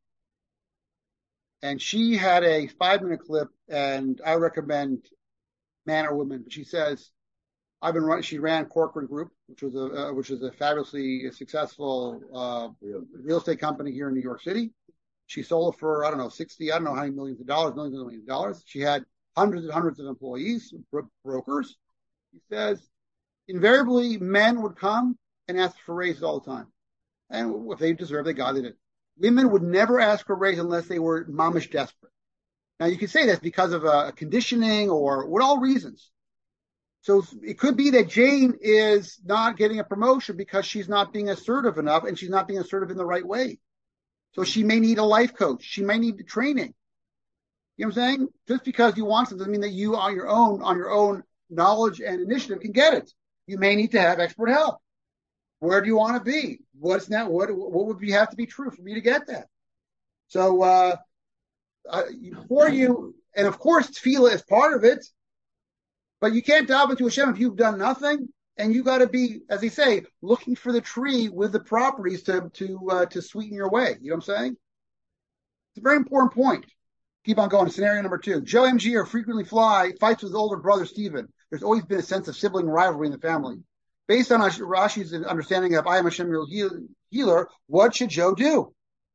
And she had a five-minute clip, and I recommend man or woman. But she says, "I've been running." She ran Corcoran Group, which was a uh, which is a fabulously successful uh, real estate company here in New York City. She sold it for I don't know sixty, I don't know how many millions of dollars, millions and millions of dollars. She had hundreds and hundreds of employees, bro- brokers. She says, invariably, men would come and ask for raises all the time, and if they deserve, they got it. Women would never ask for a raise unless they were mamish desperate. Now, you could say that's because of uh, conditioning or what all reasons. So it could be that Jane is not getting a promotion because she's not being assertive enough and she's not being assertive in the right way. So she may need a life coach. She may need training. You know what I'm saying? Just because you want something doesn't mean that you on your own, on your own knowledge and initiative can get it. You may need to have expert help. Where do you want to be? What's now? What what would you have to be true for me to get that? So uh, uh, for you, and of course, tefillah is part of it. But you can't dive into Hashem if you've done nothing, and you got to be, as they say, looking for the tree with the properties to to uh, to sweeten your way. You know what I'm saying? It's a very important point. Keep on going. Scenario number two: Joe M G R frequently fly fights with his older brother Stephen. There's always been a sense of sibling rivalry in the family. Based on Rashi's understanding of I am Hashem, your healer, what should Joe do?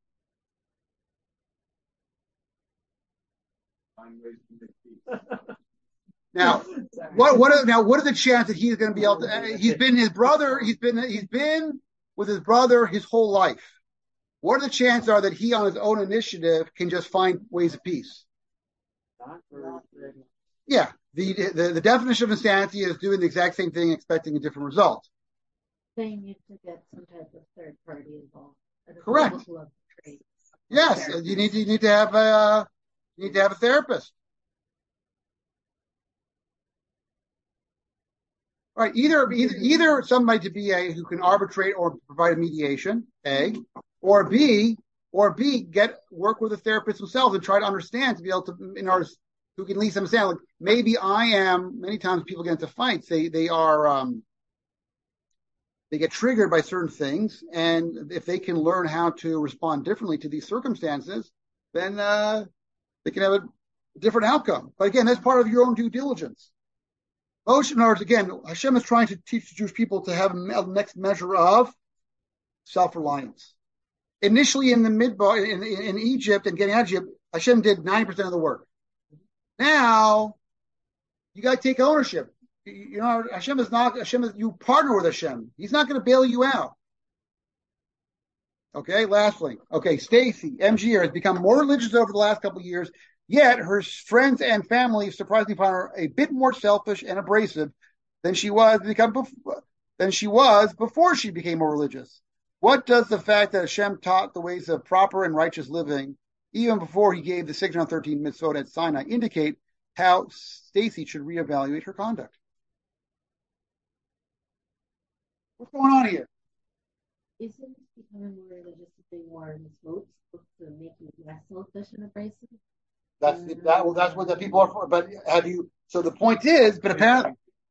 Now, what what are, now what are the chances that he's going to be able to? He's been his brother. He's been he's been with his brother his whole life. What are the chances are that he, on his own initiative, can just find ways of peace? Yeah. The, the the definition of insanity is doing the exact same thing, expecting a different result. They need to get some type of third party involved. Correct. Yes, you need to, you need to have a you need to have a therapist. All right, either either either somebody to be a who can arbitrate or provide a mediation, A, or B, or B get work with a therapist themselves and try to understand to be able to in order. Who can at least understand, like, maybe I am, many times people get into fights, they they are, um, they get triggered by certain things, and if they can learn how to respond differently to these circumstances, then uh, they can have a different outcome. But again, that's part of your own due diligence. Moshe, in other words, again, Hashem is trying to teach the Jewish people to have a next measure of self-reliance. Initially in the Midbar, in, in, in Egypt and getting out of Egypt, Hashem did ninety percent of the work. Now, you got to take ownership. You know, Hashem is not, Hashem is, you partner with Hashem. He's not going to bail you out. Okay, lastly. Okay, Stacy, M G R, has become more religious over the last couple of years, yet her friends and family surprisingly find her a bit more selfish and abrasive than she was become before, than she was before she became more religious. What does the fact that Hashem taught the ways of proper and righteous living, even before he gave the six hundred thirteen mitzvot at Sinai, indicate how Stacy should reevaluate her conduct? What's going on here? Isn't becoming more religious to be more mitzvot to make you less selfish and abrasive? That's the, that. Well, that's what the people are for. But have you? So the point is, but apparently,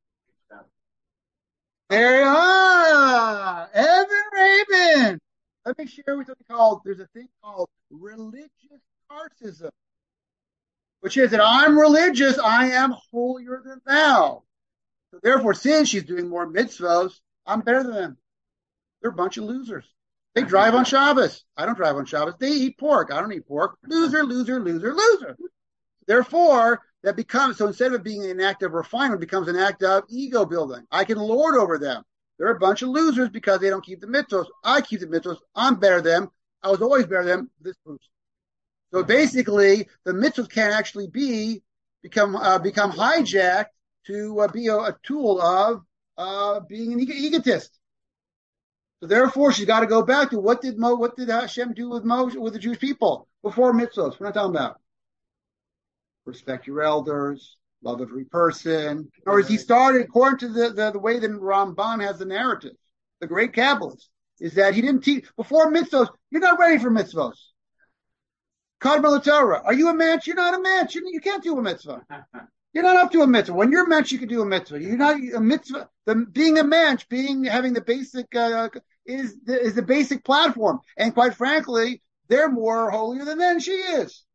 there you are, Evan Rabin. Let me share with you something called. There's a thing called religious narcissism, which is that I'm religious, I am holier than thou. So therefore, since she's doing more mitzvahs, I'm better than them. They're a bunch of losers. They drive on Shabbos. I don't drive on Shabbos. They eat pork. I don't eat pork. Loser, loser, loser, loser. Therefore, that becomes, so instead of it being an act of refinement, it becomes an act of ego building. I can lord over them. They're a bunch of losers because they don't keep the mitzvahs. I keep the mitzvahs. I'm better than them. I was always better than them. This proves. So basically, the mitzvahs can actually be, become, uh, become hijacked to uh, be a, a tool of uh, being an ego- egotist. So therefore, she's got to go back to what did Mo, what did Hashem do with Moshe, with the Jewish people before mitzvahs? We're not talking about respect your elders, love every person. In other words, he started according to the, the, the way that Ramban has the narrative, the great Kabbalist, is that he didn't teach before mitzvahs. You're not ready for mitzvahs. Kadma Torah. Are you a mensch? You're not a mensch. You, you can't do a mitzvah. You're not up to a mitzvah. When you're a mensch, you can do a mitzvah. You're not a mitzvah. The, being a mensch, being having the basic uh, is the, is the basic platform. And quite frankly, they're more holier than than she is.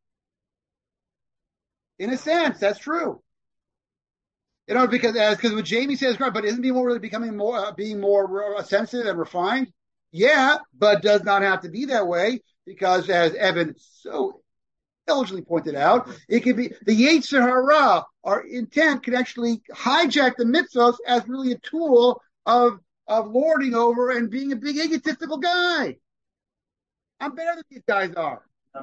In a sense, that's true. You know, because as because what Jamie says, right? But isn't he more really becoming more uh, being more uh, sensitive and refined? Yeah, but does not have to be that way because, as Evan so elegantly pointed out, it could be the Yetzer Hara, our intent can actually hijack the mitzvahs as really a tool of of lording over and being a big egotistical guy. I'm better than these guys are.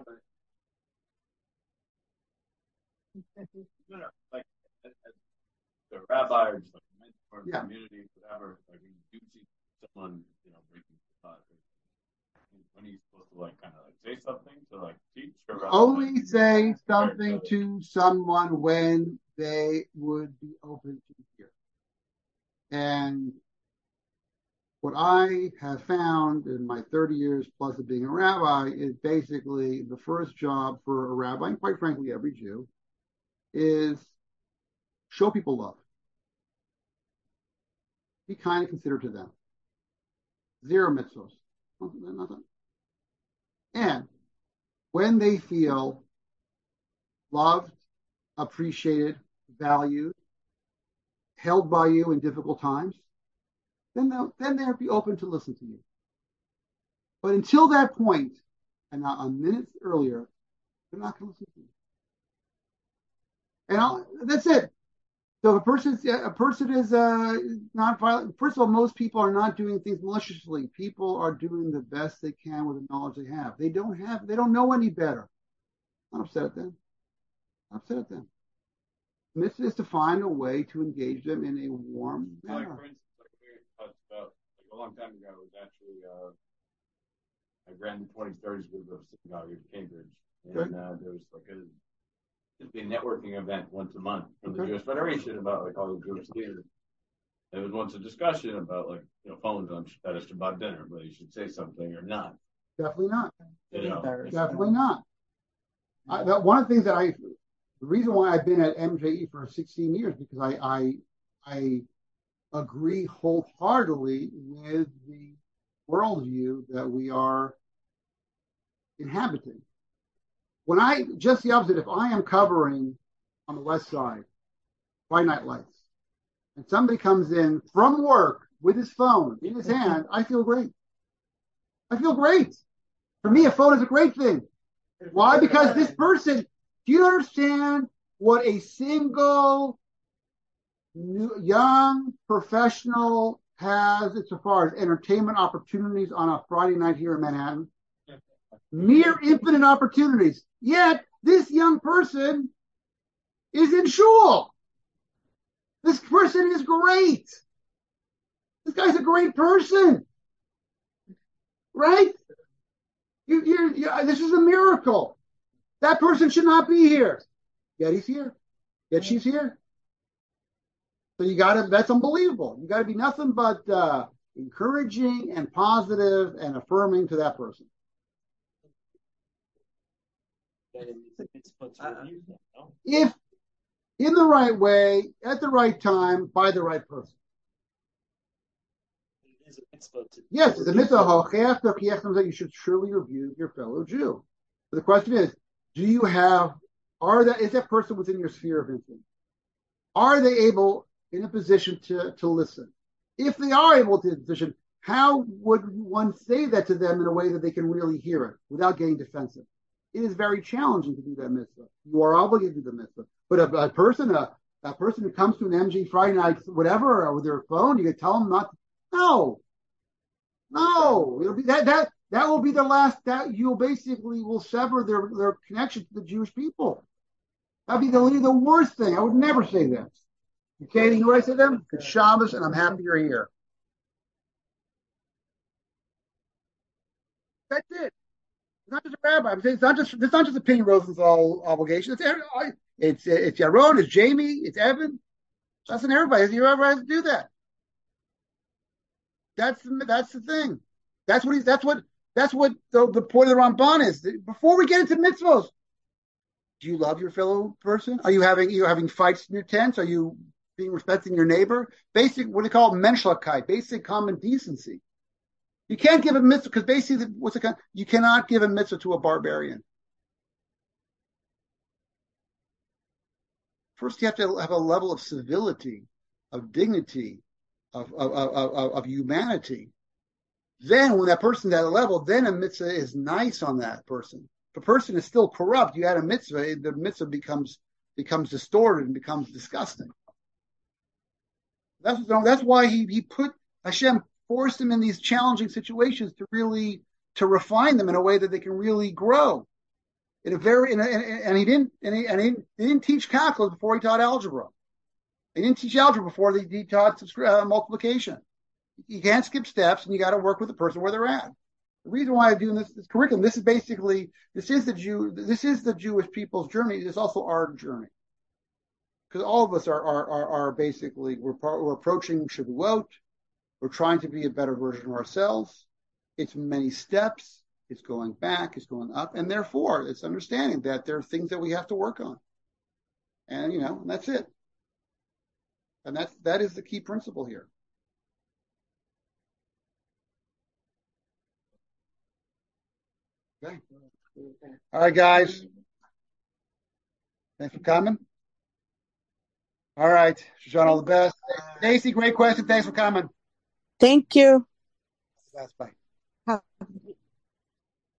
You know, like as, as the rabbi or just like a mentor, Yeah. community, whatever, like when you do see someone, you know, breaking the law, when are you supposed to like kind of like say something to like teach or Only like, say something to someone when they would be open to hear. And what I have found in my thirty years plus of being a rabbi is basically the first job for a rabbi, and quite frankly, every Jew, is show people love. Be kind and considerate to them. Zero mitzvahs. Nothing. And when they feel loved, appreciated, valued, held by you in difficult times, then they'll then they'll be open to listen to you. But until that point, and not a minute earlier, they're not going to listen to you. And I'll, that's it. So if a person a person is uh, not violent, first of all, most people are not doing things maliciously. People are doing the best they can with the knowledge they have. They don't have, they don't know any better. I'm not upset at them. I'm upset at them. The mission is to find a way to engage them in a warm manner. like for instance, like we talked about like a long time ago, it was actually uh, I ran the twenty thirties with the synagogue in Cambridge, and uh, there was like a it'd be a networking event once a month from the Okay. Jewish Federation about like all the Jewish leaders. There was once a discussion about like you know phones on at a Shabbat dinner, whether you should say something or not. Definitely not. You know, Definitely not. I, that, one of the things that I, the reason why I've been at M J E for sixteen years because I, I, I agree wholeheartedly with the worldview that we are inhabiting. When I, just the opposite, if I am covering on the west side, Friday Night Lights, and somebody comes in from work with his phone in his hand, I feel great. I feel great. For me, a phone is a great thing. Why? Because this person, do you understand what a single new, young professional has as far as entertainment opportunities on a Friday night here in Manhattan? Mere infinite opportunities. Yet, this young person is in shul. This person is great. This guy's a great person. Right? You, you, you, this is a miracle. That person should not be here. Yet he's here. Yet she's here. So you got to, that's unbelievable. You got to be nothing but uh, encouraging and positive and affirming to that person. If in the right way, at the right time, by the right person. Yes, it's a mitzvah. You should surely review your fellow Jew. But the question is, do you have, are that, is that person within your sphere of influence? Are they able, in a position to, to listen? If they are able to position, how would one say that to them in a way that they can really hear it without getting defensive? It is very challenging to do that mitzvah. You are obligated to do the mitzvah. But a, a person, a, a person who comes to an M G Friday night, whatever, or with their phone, you can tell them not to, no. No. It'll be that that that will be the last, that you'll basically will sever their, their connection to the Jewish people. That'd be the, the worst thing. I would never say that. Okay, you know what I say to them? It's Shabbos and I'm happy you're here. That's it. It's not just a rabbi. I'm saying it's not just it's not just a Penny Rosenthal obligation. It's it's it's Yaron, it's Jamie, it's Evan. That's an everybody. Everybody has to do that. That's the, that's the thing. That's what he's. That's what that's what the, the point of the Ramban is. Before we get into mitzvos, do you love your fellow person? Are you having you having fights in your tents? Are you being respecting your neighbor? Basic, what do they call it? Menschlichkeit, basic common decency. You can't give a mitzvah because basically, what's it? You cannot give a mitzvah to a barbarian. First, you have to have a level of civility, of dignity, of of, of, of humanity. Then, when that person's at a level, then a mitzvah is nice on that person. If a person is still corrupt, you add a mitzvah, the mitzvah becomes becomes distorted and becomes disgusting. That's that's why he he put Hashem forced him in these challenging situations to really to refine them in a way that they can really grow. In a very in a, and he didn't and he, and he, he didn't teach calculus before he taught algebra. He didn't teach algebra before he taught uh, multiplication. You can't skip steps, and you got to work with the person where they're at. The reason why I'm doing this, this curriculum, this is basically this is the Jew, this is the Jewish people's journey. It's also our journey, because all of us are are are, are basically we're, we're approaching Shavuot. We're trying to be a better version of ourselves. It's many steps. It's going back. It's going up, and therefore, it's understanding that there are things that we have to work on. And you know, and that's it. And that's that is the key principle here. Okay. All right, guys. Thanks for coming. All right. Shoshana, all the best. Stacy, great question. Thanks for coming. Thank you. That's bye.